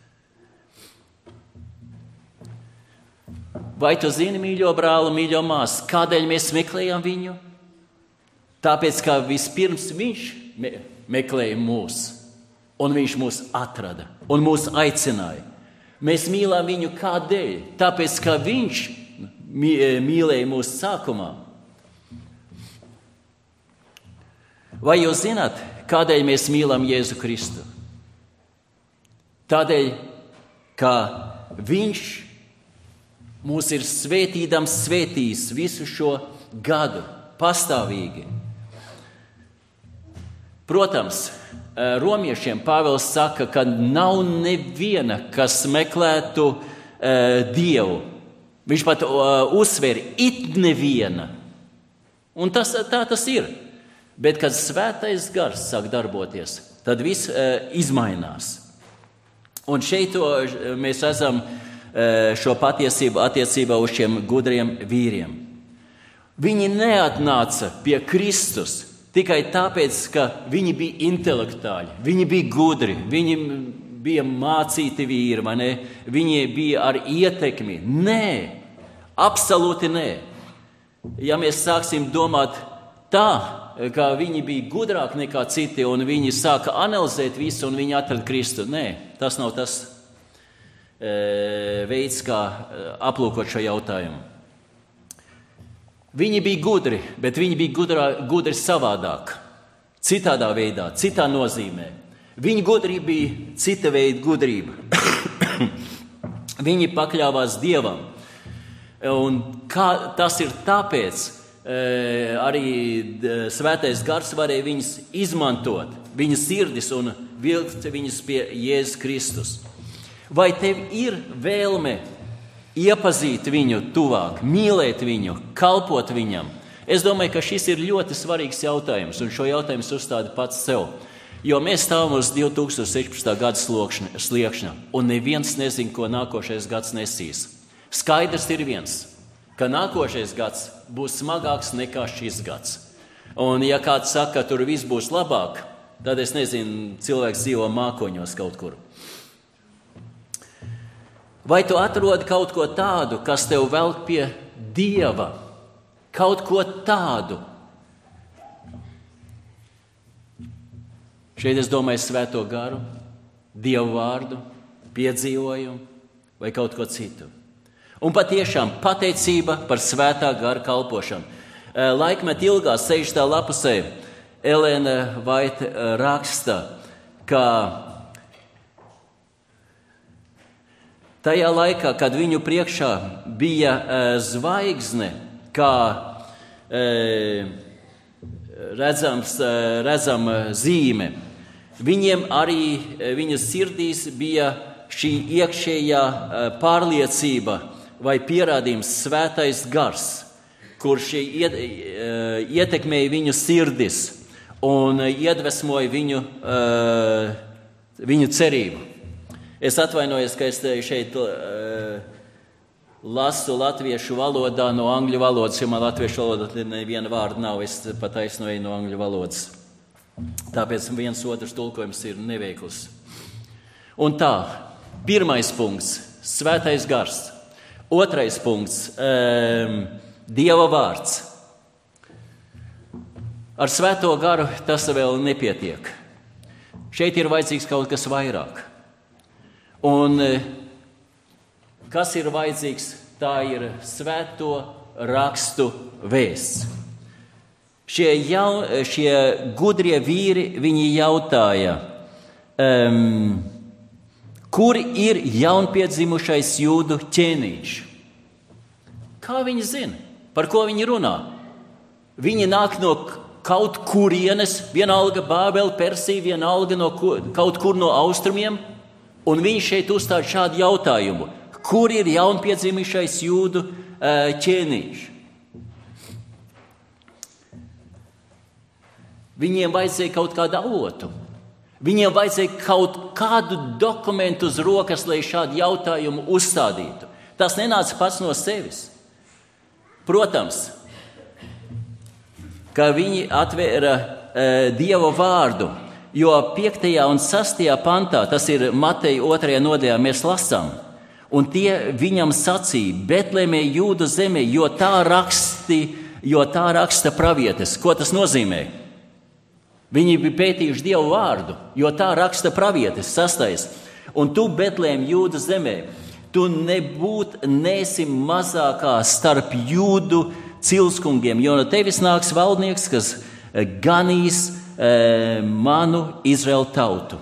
Vai tu zini, mīļo brāli, mīļo māsu, kādēļ mēs meklējam viņu? Tāpēc, ka vispirms viņš me- meklēja mūs, un viņš mūs atrada un mūs aicināja. Mēs mīlām viņu kādēļ? Tāpēc, ka viņš mīlēja mūs sākumā. Vai jūs zināt, kādēļ mēs mīlam Jēzu Kristu? Tādēļ, ka viņš mūs ir svētīdams svētījis visu šo gadu pastāvīgi. Protams, romiešiem Pāvils saka, ka nav neviena, kas meklētu uh, Dievu. Viņš pat uh, uzsver, it neviena. Un tas, tā tas ir. Bet, kad svētais gars sāk darboties, tad viss uh, izmainās. Un šeit to, mēs esam uh, šo patiesību attiecībā uz šiem gudriem vīriem. Viņi neatnāca pie Kristus tikai tāpēc, ka viņi bija intelektuāļi, viņi bija gudri, viņi bija mācīti vīri, vai ne? Viņi bija ar ietekmi. Nē, absolūti nē. Ja mēs sāksim domāt tā, ka viņi bija gudrāki nekā citi, un viņi sāka analizēt visu, un viņi atrada Kristu, nē, tas nav tas e, veids, kā aplūkot šo jautājumu. Viņi bija gudri, bet viņi bija gudrā, gudri savādāk, citādā veidā, citā nozīmē. Viņa gudrība bija cita veida gudrība. Viņi pakļāvās Dievam. Un kā, tas ir tāpēc, e, arī svētais gars varēja viņus izmantot, viņas sirdis un vilkt viņus pie Jēzus Kristus. Vai tev ir vēlme iepazīt viņu tuvāk, mīlēt viņu, kalpot viņam? Es domāju, ka šis ir ļoti svarīgs jautājums, un šo jautājumu uzstāda pats sev. Jo mēs stāvam uz divi tūkstoši sešpadsmitā gada sliekšņa, un neviens nezin, ko nākošais gads nesīs. Skaidrs ir viens, ka nākošais gads būs smagāks nekā šis gads. Un ja kāds saka, ka tur viss būs labāk, tad es nezinu, cilvēks dzīvo mākoņos kaut kur. Vai tu atrodi kaut ko tādu, kas tev velk pie Dieva? Kaut ko tādu. Šeit es domāju Svēto garu, Dievu vārdu, piedzīvojumu vai kaut ko citu. Un patiešām pateicība par Svētā gara kalpošanu. Laikmet ilgā sešdesmitā lapusē Elēna Vaita raksta, ka tajā laikā, kad viņu priekšā bija zvaigzne, kā redzams, redzama zīme, viņiem arī viņas sirdīs bija šī iekšējā pārliecība vai pierādījums Svētais gars, kurš ietekmēja viņu sirdis un iedvesmoja viņu, viņu cerību. Es atvainojos, ka es šeit lasu latviešu valodā no angļu valodas, jo man latviešu valodā neviena vārda nav, es pat aiznoju no angļu valodas. Tāpēc viens otrs tulkojums ir neveikls. Un tā, pirmais punkts – Svētais gars. Otrais punkts um, – Dieva vārds. Ar Svēto garu tas vēl nepietiek. Šeit ir vajadzīgs kaut kas vairāk. Un kas ir vajadzīgs? Tā ir Svēto rakstu vēsts. Šie, jau, šie gudrie vīri, viņi jautāja, um, kur ir jaunpiedzimušais jūdu ķēniņš? Kā viņi zina? Par ko viņi runā? Viņi nāk no kaut kurienes, vienalga Bābele, Persija, vienalga no kaut kur no austrumiem, un viņi šeit uzstāda šādu jautājumu. Kur ir jaunpiedzimušais jūdu ķēniņš? Viņiem vajadzēja kaut kādu avotu. Viņiem vajadzēja kaut kādu dokumentu uz rokas, lai šādu jautājumu uzstādītu. Tas nenāca pats no sevis. Protams, ka viņi atvēra e, Dieva vārdu, jo piektajā un sastajā pantā, tas ir Mateja otrajā nodaļā, mēs lasām, un tie viņam sacīja, Betlemē Jūdu zemē, jo tā raksti, jo tā raksta pravietes. Ko tas nozīmē? Viņi bija pētījuši Dievu vārdu, jo tā raksta pravietes, sastais. Un tu, Betlēm Jūdu zemē, tu nebūt nesi mazākā starp jūdu cilskungiem, jo no tevis nāks valdnieks, kas ganīs e, manu Izraēlu tautu.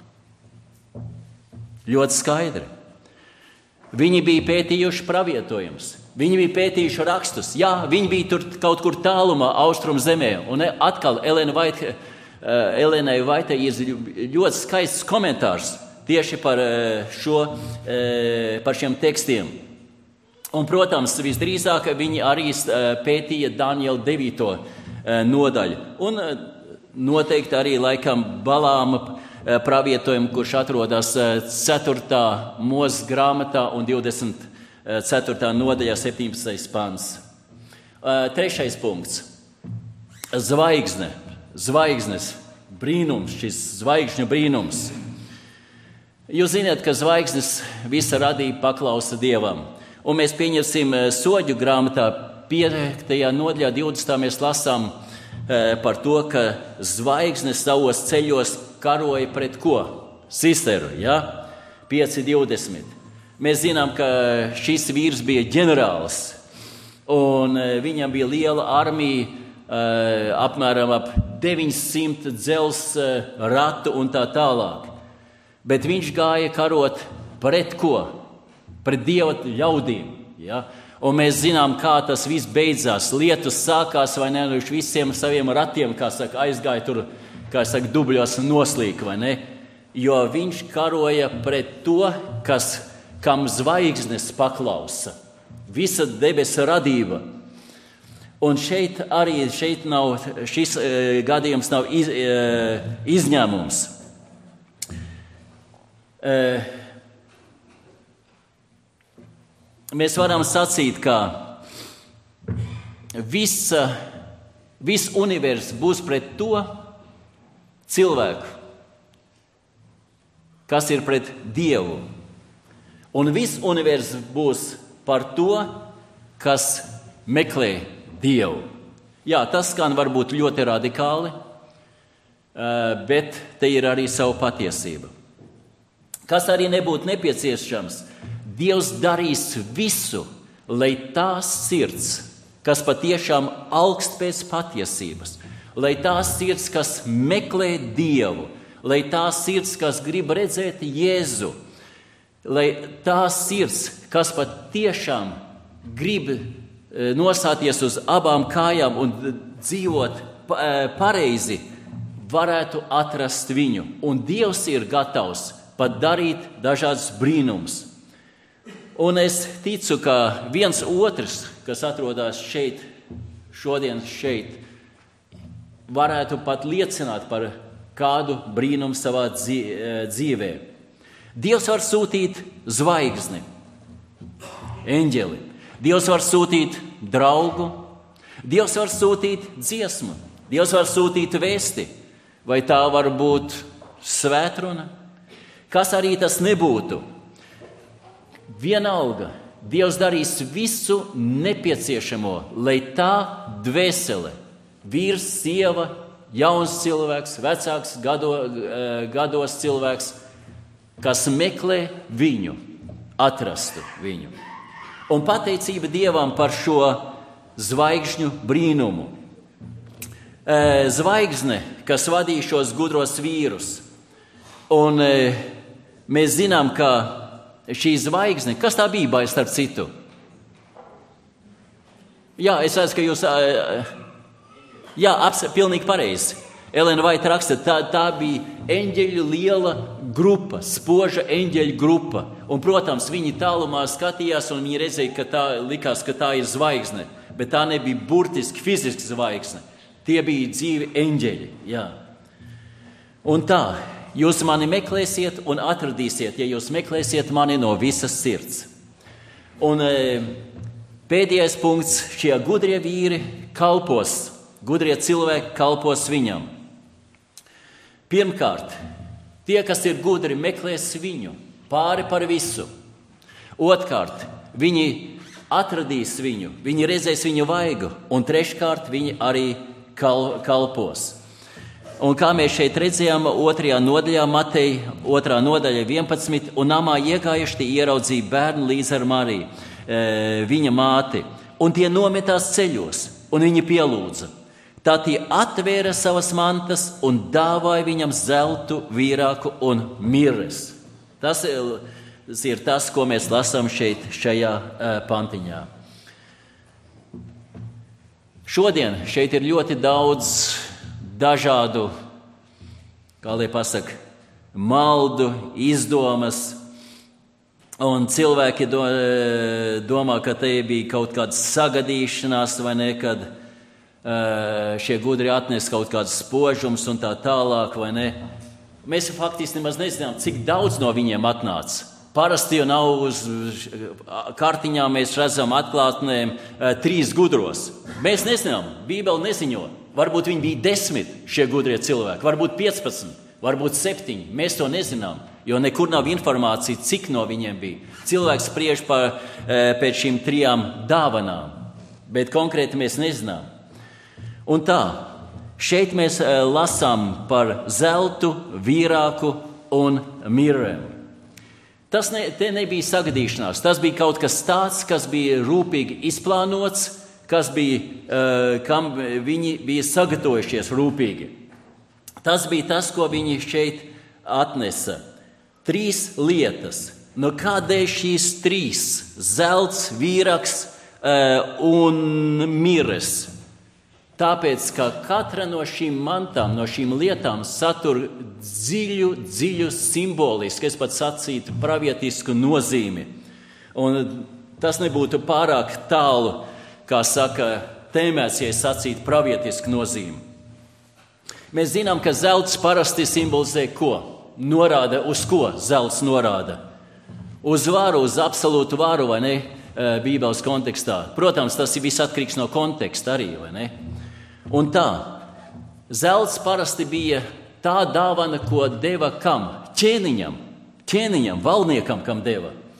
Ļoti skaidri. Viņi bija pētījuši pravietojumus, viņi bija pētījuši rakstus. Jā, viņi bija tur kaut kur tālumā, austrum zemē. Un atkal Elēna Vaita, Elēnai Vaitai ir ļoti skaists komentārs tieši par, šo, par šiem tekstiem. Un, protams, visdrīzāk viņi arī pētīja Daniela devīto nodaļu. Un noteikti arī laikam Balāma pravietojumu, kurš atrodas ceturtā Mūzes grāmatā un divdesmit ceturtā nodaļā septiņpadsmitais pants. Trešais punkts. Zvaigzne. Zvaigznes. Brīnums, šis zvaigžņu brīnums. Jūs zināt, ka zvaigznes visa radība paklausa Dievam. Un mēs pieņemsim soģu grāmatā piektajā nodaļā divdesmitā mēs lasām par to, ka zvaigznes savos ceļos karoja pret ko? Sisteru, ja? pieci divdesmit. Mēs zinām, ka šis vīrs bija ģenerālis, un viņam bija liela armija, apmēram ap deviņsimt dzels ratu un tā tālāk. Bet viņš gāja karot pret ko? Pret Dieva ļaudīm. Ja? Un mēs zinām, kā tas viss beidzās. Lietus sākās, vai ne, viņš visiem saviem ratiem, kā saka, aizgāja tur, kā saka, dubļos noslīk, vai ne? Jo viņš karoja pret to, kas, kam zvaigznes paklausa. Visa debesa radība. Un šeit arī šeit nav, šis e, gadījums nav iz, e, izņēmums. E, mēs varam sacīt, ka visa, viss universums būs pret to cilvēku, kas ir pret Dievu. Un viss univerzs būs par to, kas meklē Dievu. Jā, tas skan varbūt ļoti radikāli, bet te ir arī sava patiesība. Kas arī nebūtu nepieciešams, Dievs darīs visu, lai tās sirds, kas patiešām augst pēc patiesības, lai tās sirds, kas meklē Dievu, lai tās sirds, kas grib redzēt Jēzu, lai tās sirds, kas patiešām grib nostāties uz abām kājām un dzīvot pareizi, varētu atrast viņu. Un Dievs ir gatavs pat darīt dažādas brīnumus. Un es ticu, ka viens otrs, kas atrodas šeit, šodien šeit, varētu pat liecināt par kādu brīnumu savā dzīvē. Dievs var sūtīt zvaigzni, eņģeli. Dievs var sūtīt draugu. Dievs var sūtīt dziesmu. Dievs var sūtīt vēsti. Vai tā var būt svētruna? Kas arī tas nebūtu? Vienalga, Dievs darīs visu nepieciešamo, lai tā dvēsele, vīrs, sieva, jauns cilvēks, vecāks gado, gados cilvēks, kas meklē viņu, atrastu viņu. Un pateicība Dievam par šo zvaigžņu brīnumu. Zvaigzne, kas vadīja šos gudros vīrus. Un mēs zinām, ka šī zvaigzne, kas tā bija, vai starp citu? Jā, es redzu, ka jūs... Jā, aps, pilnīgi pareizi. Elena Vaita raksta, tā, tā bija eņģeļu liela grupa, spoža eņģeļu grupa. Un, protams, viņi tālumā skatījās un viņi redzēja, ka tā likās, ka tā ir zvaigzne. Bet tā nebija burtiski fiziski zvaigzne. Tie bija dzīvi eņģeļi. Jā. Un tā, jūs mani meklēsiet un atradīsiet, ja jūs meklēsiet mani no visas sirds. Un pēdējais punkts, šie gudrie vīri kalpos, gudrie cilvēki kalpos viņam. Pirmkārt, tie, kas ir gudri, meklēs viņu pāri par visu. Otrkārt, viņi atradīs viņu, viņi redzēs viņu vaigu, un treškārt, viņi arī kal, kalpos. Un kā mēs šeit redzējām, otrajā nodaļā, Mateja, otrā nodaļa vienpadsmit, un namā iegājuši tie ieraudzīja bērnu līdz ar Mariju, viņa māti, un tie nometās ceļos, un viņi pielūdza. Tā tie atvēra savas mantas un dāvāja viņam zeltu, vīrāku un mirres. Tas ir tas, ko mēs lasām šeit, šajā pantiņā. Šodien šeit ir ļoti daudz dažādu, kā lai pasaka, maldu, izdomas, un cilvēki do, domā, ka te bija kaut kāda sagadīšanās vai ne, kad šie gudri atnes kaut kāds spožums un tā tālāk, vai ne? Mēs faktiski nemaz nezinām, cik daudz no viņiem atnāca. Parasti jau nav uz kartiņām, mēs redzam atklātnēm trīs gudros. Mēs nezinām, Bībele neziņo. Varbūt viņi bija desmit šie gudrie cilvēki, varbūt piecpadsmit, varbūt septiņi. Mēs to nezinām, jo nekur nav informācija, cik no viņiem bija. Cilvēks spriež par, pēc šīm trijām dāvanām, bet konkrēti mēs nezinām. Un tā, šeit mēs lasām par zeltu, vīrāku un mirrēm. Tas ne, te nebija sagadīšanās, tas bija kaut kas tāds, kas bija rūpīgi izplānots, kas bija, kam viņi bija sagatavojušies rūpīgi. Tas bija tas, ko viņi šeit atnesa. Trīs lietas. Nu, kādēļ šīs trīs? Zelts, vīraks un mirres. Tāpēc, ka katra no šīm mantām, no šīm lietām satur dziļu, dziļu simbolisku, es pat sacītu, pravietisku nozīmi. Un tas nebūtu pārāk tālu, kā saka, tēmēts, ja es sacītu pravietisku nozīmi. Mēs zinām, ka zelts parasti simbolizē ko? Norāda uz ko zelts norāda? Uz varu, uz absolūtu varu, vai ne, Bībeles kontekstā. Protams, tas ir viss atkarīgs no konteksta arī, vai ne? Un tā, zelts parasti bija tā dāvana, ko deva kam? Ķēniņam, ķēniņam, valdniekam, kam deva.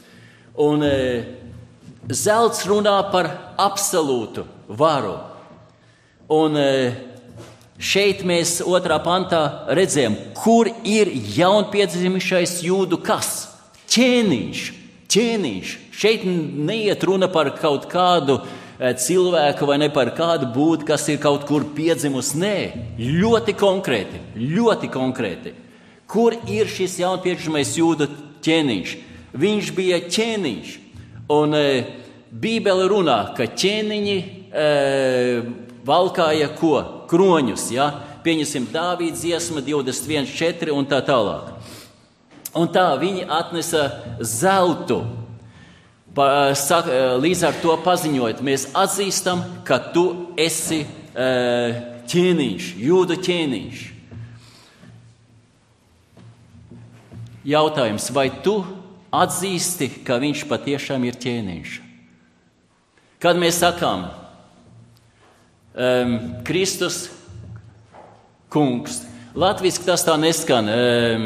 Un e, zelts runā par absolūtu varu. Un e, šeit mēs otrā pantā redzējām, kur ir jaunpiedzimušais jūdu kas? Ķēniņš, ķēniņš. Šeit neiet runa par kaut kādu cilvēku vai ne par kādu būtni, kas ir kaut kur piedzimusi. Nē, ļoti konkrēti, ļoti konkrēti. Kur ir šis jaunpiedzimušais jūda ķēniņš? Viņš bija ķēniņš. Un e, Bībele runā, ka ķēniņi e, valkāja ko? Kroņus, ja? Pieņemsim Dāvīda dziesma divdesmit viens četri un tā tālāk. Un tā viņi atnesa zeltu. Pa, sak, līdz ar to paziņojot, mēs atzīstam, ka tu esi e, ķēniņš, jūda ķēniņš. Jautājums, vai tu atzīsti, ka viņš patiešām ir ķēniņš? Kad mēs sakām, um, Kristus kungs, latviski tas tā neskan. Um,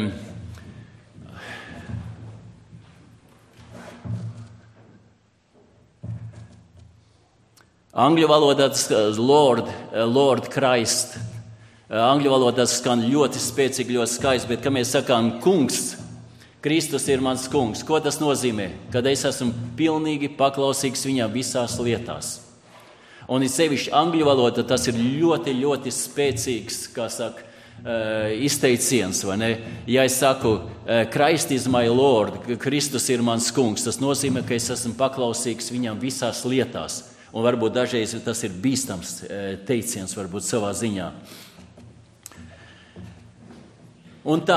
angļu valodā tas Lord, Lord Christ. Angļu valodā tas skan ļoti spēcīgi, ļoti skaisti, bet, kad mēs sakām kungs, Kristus ir mans kungs. Ko tas nozīmē? Kad es esmu pilnīgi paklausīgs viņam visās lietās. Un it sevišķi angļu valodā tas ir ļoti, ļoti spēcīgs, kā saka, izteiciens, vai ne? Ja es saku, Christ is my Lord, Kristus ir mans kungs, tas nozīmē, ka es esmu paklausīgs viņam visās lietās. Un varbūt dažreiz tas ir bīstams teiciens, varbūt savā ziņā. Un tā.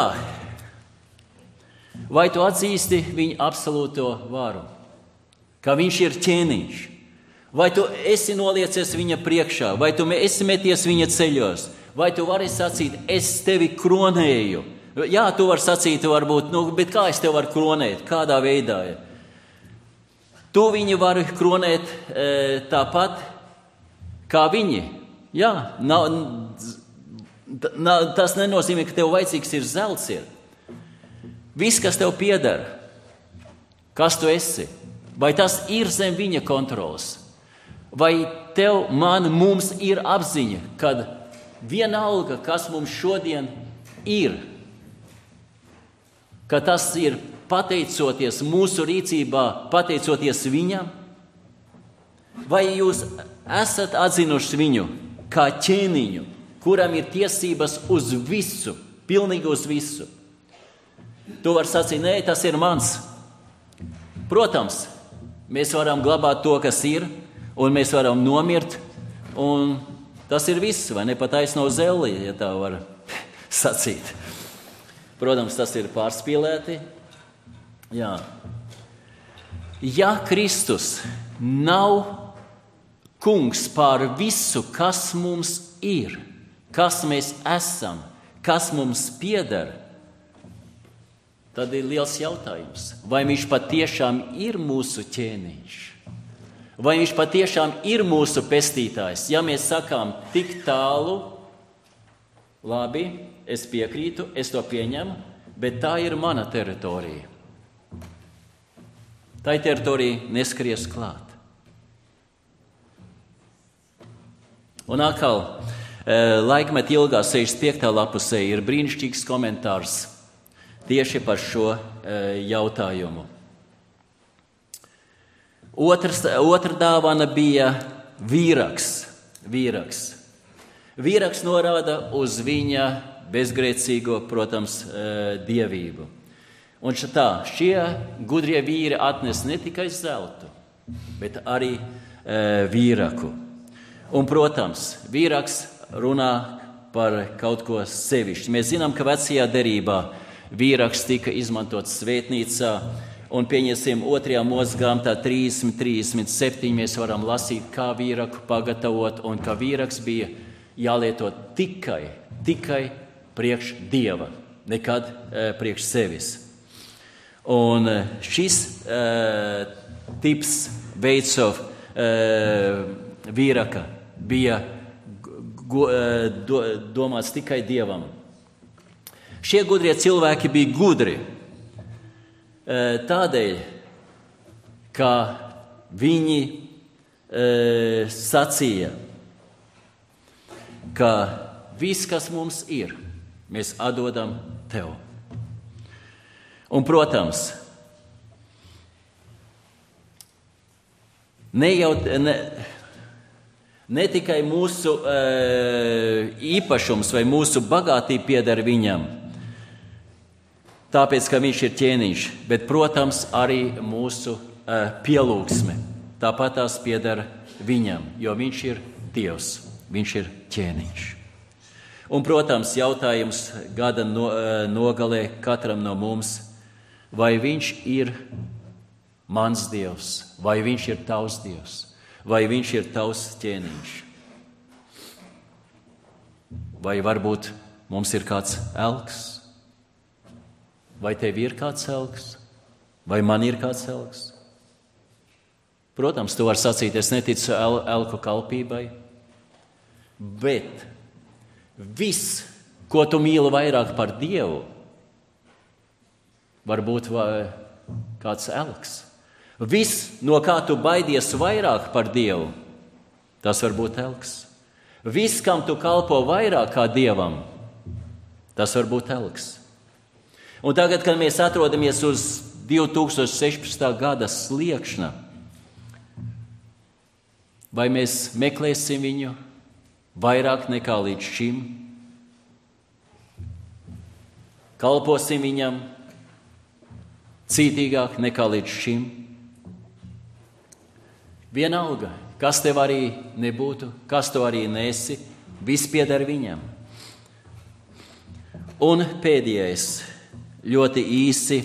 Vai tu atzīsti viņa absolūto varu? Ka viņš ir ķēniņš? Vai tu esi noliecies viņa priekšā? Vai tu esi meties viņa ceļos? Vai tu vari sacīt, es tevi kronēju? Jā, tu vari sacīt, varbūt, nu, bet kā es tevi varu kronēt? Kādā veidā? Tu viņu vari kronēt e, tāpat, kā viņi. Jā, nav, nav, tas nenozīmē, ka tev vajadzīgs ir zelts ir. Viss, kas tev pieder, kas tu esi, vai tas ir zem viņa kontrolas, vai tev, man, mums ir apziņa, kad vienalga, kas mums šodien ir, ka tas ir pateicoties mūsu rīcībā, pateicoties viņam, vai jūs esat atzinuši viņu kā ķēniņu, kuram ir tiesības uz visu, pilnīgi uz visu. Tu vari sacīt, nē, tas ir mans. Protams, mēs varam glabāt to, kas ir, un mēs varam nomirt, un tas ir viss, vai ne? Pat taisno zelli, ja tā var sacīt. Protams, tas ir pārspīlēti. Jā. Ja Kristus nav kungs pār visu, kas mums ir, kas mēs esam, kas mums pieder, tad ir liels jautājums, vai viņš patiešām ir mūsu ķēniņš? Vai viņš patiešām ir mūsu pestītājs? Ja mēs sakām tik tālu, labi, es piekrītu, es to pieņemu, bet tā ir mana teritorija. Tā teritorija neskries klāt. Un atkal, laikmet ilgā sešdesmit piektā lapusē ir brīnišķīgs komentārs tieši par šo jautājumu. Otrs, otra dāvana bija vīraks. Vīraks. Vīraks norāda uz viņa bezgrēcīgo, protams, dievību. Un tā, šie gudrie vīri atnes ne tikai zeltu, bet arī vīraku. Un, protams, vīraks runā par kaut ko sevišķu. Mēs zinām, ka vecajā derībā vīraks tika izmantots svētnīcā, un pieņemsim otrajā Mūzes grāmatā trīsdesmit, trīsdesmit septiņi mēs varam lasīt, kā vīraku pagatavot, un ka vīraks bija jālieto tikai, tikai priekš Dieva, nekad e, priekš sevis. Un šis e, tips veids of e, vīraka bija go, e, do, domāts tikai Dievam. Šie gudrie cilvēki bija gudri. Tādēļ, kā viņi e, sacīja, ka viss, kas mums ir, mēs atdodam tev. Un, protams, ne jau ne, ne tikai mūsu e, īpašums vai mūsu bagātība pieder viņam, tāpēc, ka viņš ir ķēniņš, bet, protams, arī mūsu e, pielūgsme. Tāpat tās pieder viņam, jo viņš ir Dievs, viņš ir ķēniņš. Un, protams, jautājums gada no, e, nogalē katram no mums, vai viņš ir mans Dievs, vai viņš ir tavs Dievs, vai viņš ir tavs ķēniņš. Vai varbūt mums ir kāds elks? Vai tev ir kāds elks? Vai man ir kāds elks? Protams, tu vari sacīt, es neticu el, elku kalpībai, bet viss, ko tu mīli vairāk par Dievu, varbūt vai kāds elks. Viss, no kā tu baidies vairāk par Dievu, tas var būt elks. Viss, kam tu kalpo vairāk kā Dievam, tas var būt elks. Un tagad, kad mēs atrodamies uz divi tūkstoši sešpadsmitā gada sliekšņa, vai mēs meklēsim viņu vairāk nekā līdz šim? Kalposim viņam cītīgāk nekā līdz šim? Vienalga, kas tev arī nebūtu, kas tu arī nesi, viss pieder viņam. Un pēdējais, ļoti īsi,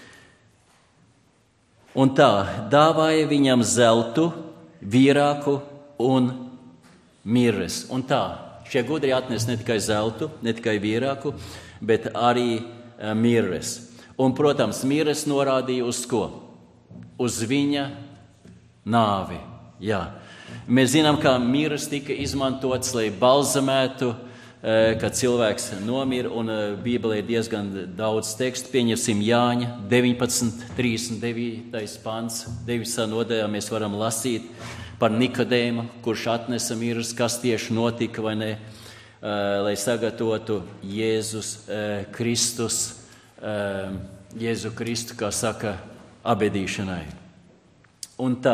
un tā, dāvāja viņam zeltu, vīrāku un mirres. Un tā, šie gudri atnes ne tikai zeltu, ne tikai vīrāku, bet arī uh, mirres. Un, protams, mirres norādīja uz ko? Uz viņa nāvi. Jā. Mēs zinām, ka mirres tika izmantots, lai balzamētu, kad cilvēks nomira, un Bībelē ir diezgan daudz tekstu. Pieņemsim Jāņa deviņpadsmit trīsdesmit devītais pants. deviņpadsmitā nodaļā mēs varam lasīt par Nikodēmu, kurš atnesa mirres, kas tieši notika, vai ne, lai sagatavotu Jēzus Kristus, Jēzu Kristu, kā saka, abedīšanai. Un tā,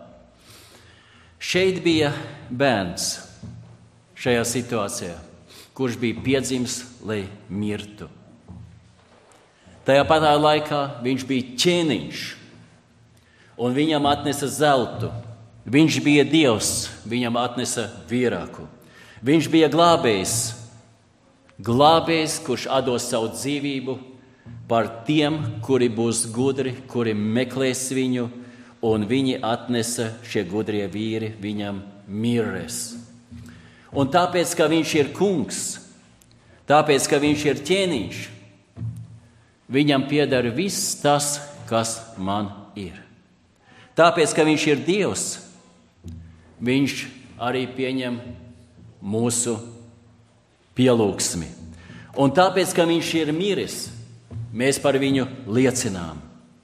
šeit bija bērns šajā situācijā, kurš bija piedzimis, lai mirtu. Tajā patā laikā viņš bija ķēniņš, un viņam atnesa zeltu. Viņš bija Dievs, viņam atnesa vīrāku. Viņš bija glābējs, glābējs, kurš atdos savu dzīvību par tiem, kuri būs gudri, kuri meklēs viņu, un viņi atnesa šie gudrie vīri viņam mirres. Un tāpēc, ka viņš ir kungs, tāpēc, ka viņš ir ķēniņš, viņam pieder viss tas, kas man ir. Tāpēc, ka viņš ir Dievs, viņš arī pieņem mūsu pielūgsmi. Un tāpēc, ka viņš ir miris, mēs par viņu liecinām.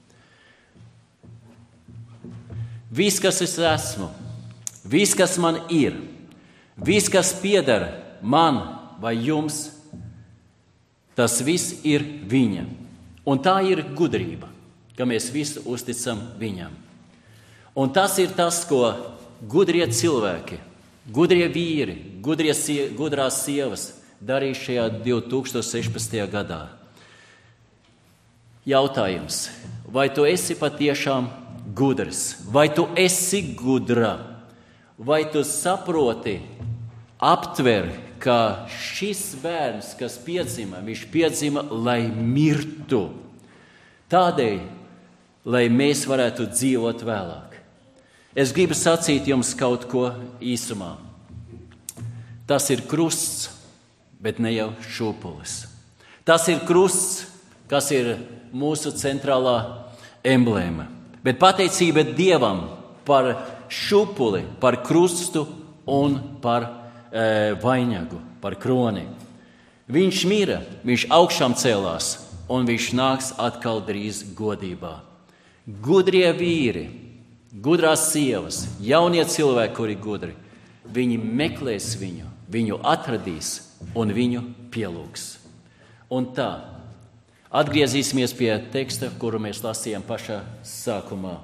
Viss, kas es esmu, viss, kas man ir, viss, kas pieder man vai jums, tas viss ir viņa. Un tā ir gudrība, ka mēs visu uzticam viņam. Un tas ir tas, ko gudrie cilvēki, gudrie vīri, gudrie, gudrās sievas darīja šajā divi tūkstoši sešpadsmitajā gadā. Jautājums, vai tu esi patiešām gudrs, vai tu esi gudra, vai tu saproti, aptver, ka šis bērns, kas piedzima, viņš piedzima, lai mirtu, tādēļ, lai mēs varētu dzīvot vēlāk. Es gribu sacīt jums kaut ko īsumā. Tas ir krusts, bet ne jau šūpulis. Tas ir krusts, kas ir mūsu centrālā emblēma. Bet pateicība Dievam par šūpuli, par krustu un par e, vainagu, par kroni. Viņš mira, viņš augšām cēlās, un viņš nāks atkal drīz godībā. Gudrie vīri, gudrās sievas, jaunie cilvēki, kuri gudri, viņi meklēs viņu, viņu atradīs un viņu pielūgs. Un tā, atgriezīsimies pie teksta, kuru mēs lasījām pašā sākumā.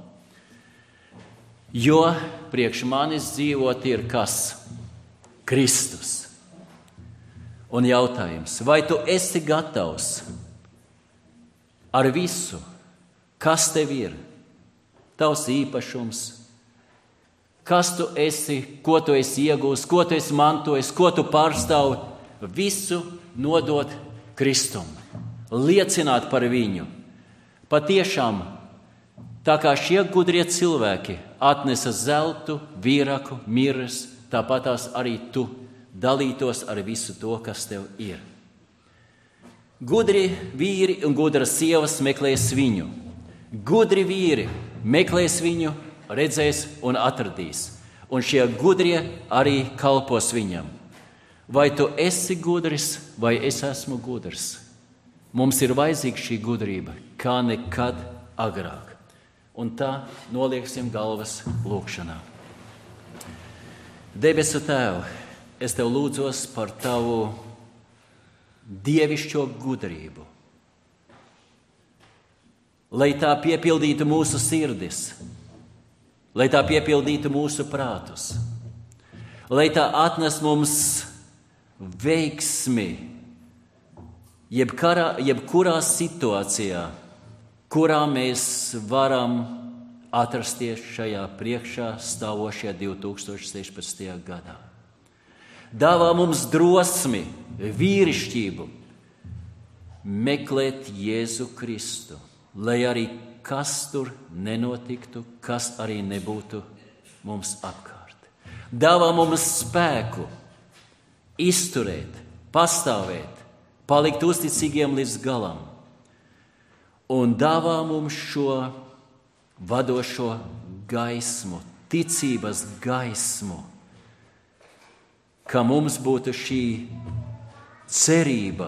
Jo priekš manis dzīvot ir kas? Kristus. Un jautājums, vai tu esi gatavs ar visu, kas tev ir, tavs īpašums, kas tu esi, ko tu esi iegūst, ko tu esi mantojis, ko tu pārstāvi, visu nodot Kristum, liecināt par viņu. Patiešām, tā kā šie gudrie cilvēki atnesa zeltu, vīraku, miras, tāpatās arī tu dalītos ar visu to, kas tev ir. Gudri vīri un gudras sievas meklēs viņu. Gudri vīri meklēs viņu, redzēs un atradīs. Un šie gudrie arī kalpos viņam. Vai tu esi gudrs, vai es esmu gudrs? Mums ir vajadzīga šī gudrība, kā nekad agrāk. Un tā nolieksim galvas lūkšanā. Debesu Tēvu, es Tev lūdzos par Tavu dievišķo gudrību, lai tā piepildītu mūsu sirdis, lai tā piepildītu mūsu prātus, lai tā atnes mums veiksmi jebkarā, jebkurā situācijā, kurā mēs varam atrasties šajā priekšā stāvošajā divi tūkstoši sešpadsmitajā gadā. Dāvā mums drosmi, vīrišķību meklēt Jēzu Kristu, lai arī kas tur nenotiktu, kas arī nebūtu mums apkārt. Dāvā mums spēku izturēt, pastāvēt, palikt uzticīgiem līdz galam. Un dāvā mums šo vadošo gaismu, ticības gaismu, ka mums būtu šī cerība,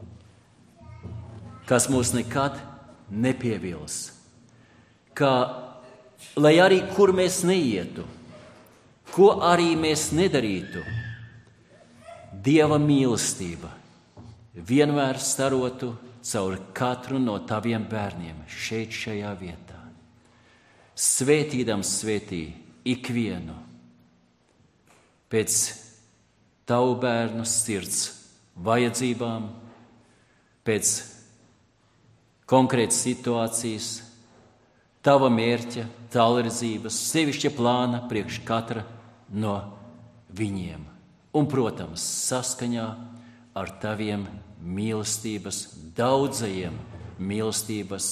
kas mūs nekad nepievils. Ka, lai arī kur mēs neietu, ko arī mēs nedarītu, Dieva mīlestība vienmēr starotu caur katru no taviem bērniem šeit, šajā vietā. Svētīdams svētī ikvienu pēc tavu bērnu sirds vajadzībām, pēc konkrētas situācijas, tava mērķa, tālredzības, sevišķa plāna priekš katra no viņiem. Un, protams, saskaņā ar taviem mīlestības, daudzajiem mīlestības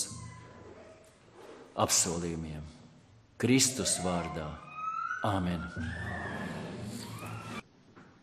apsolījumiem. Kristus vārdā. Āmen.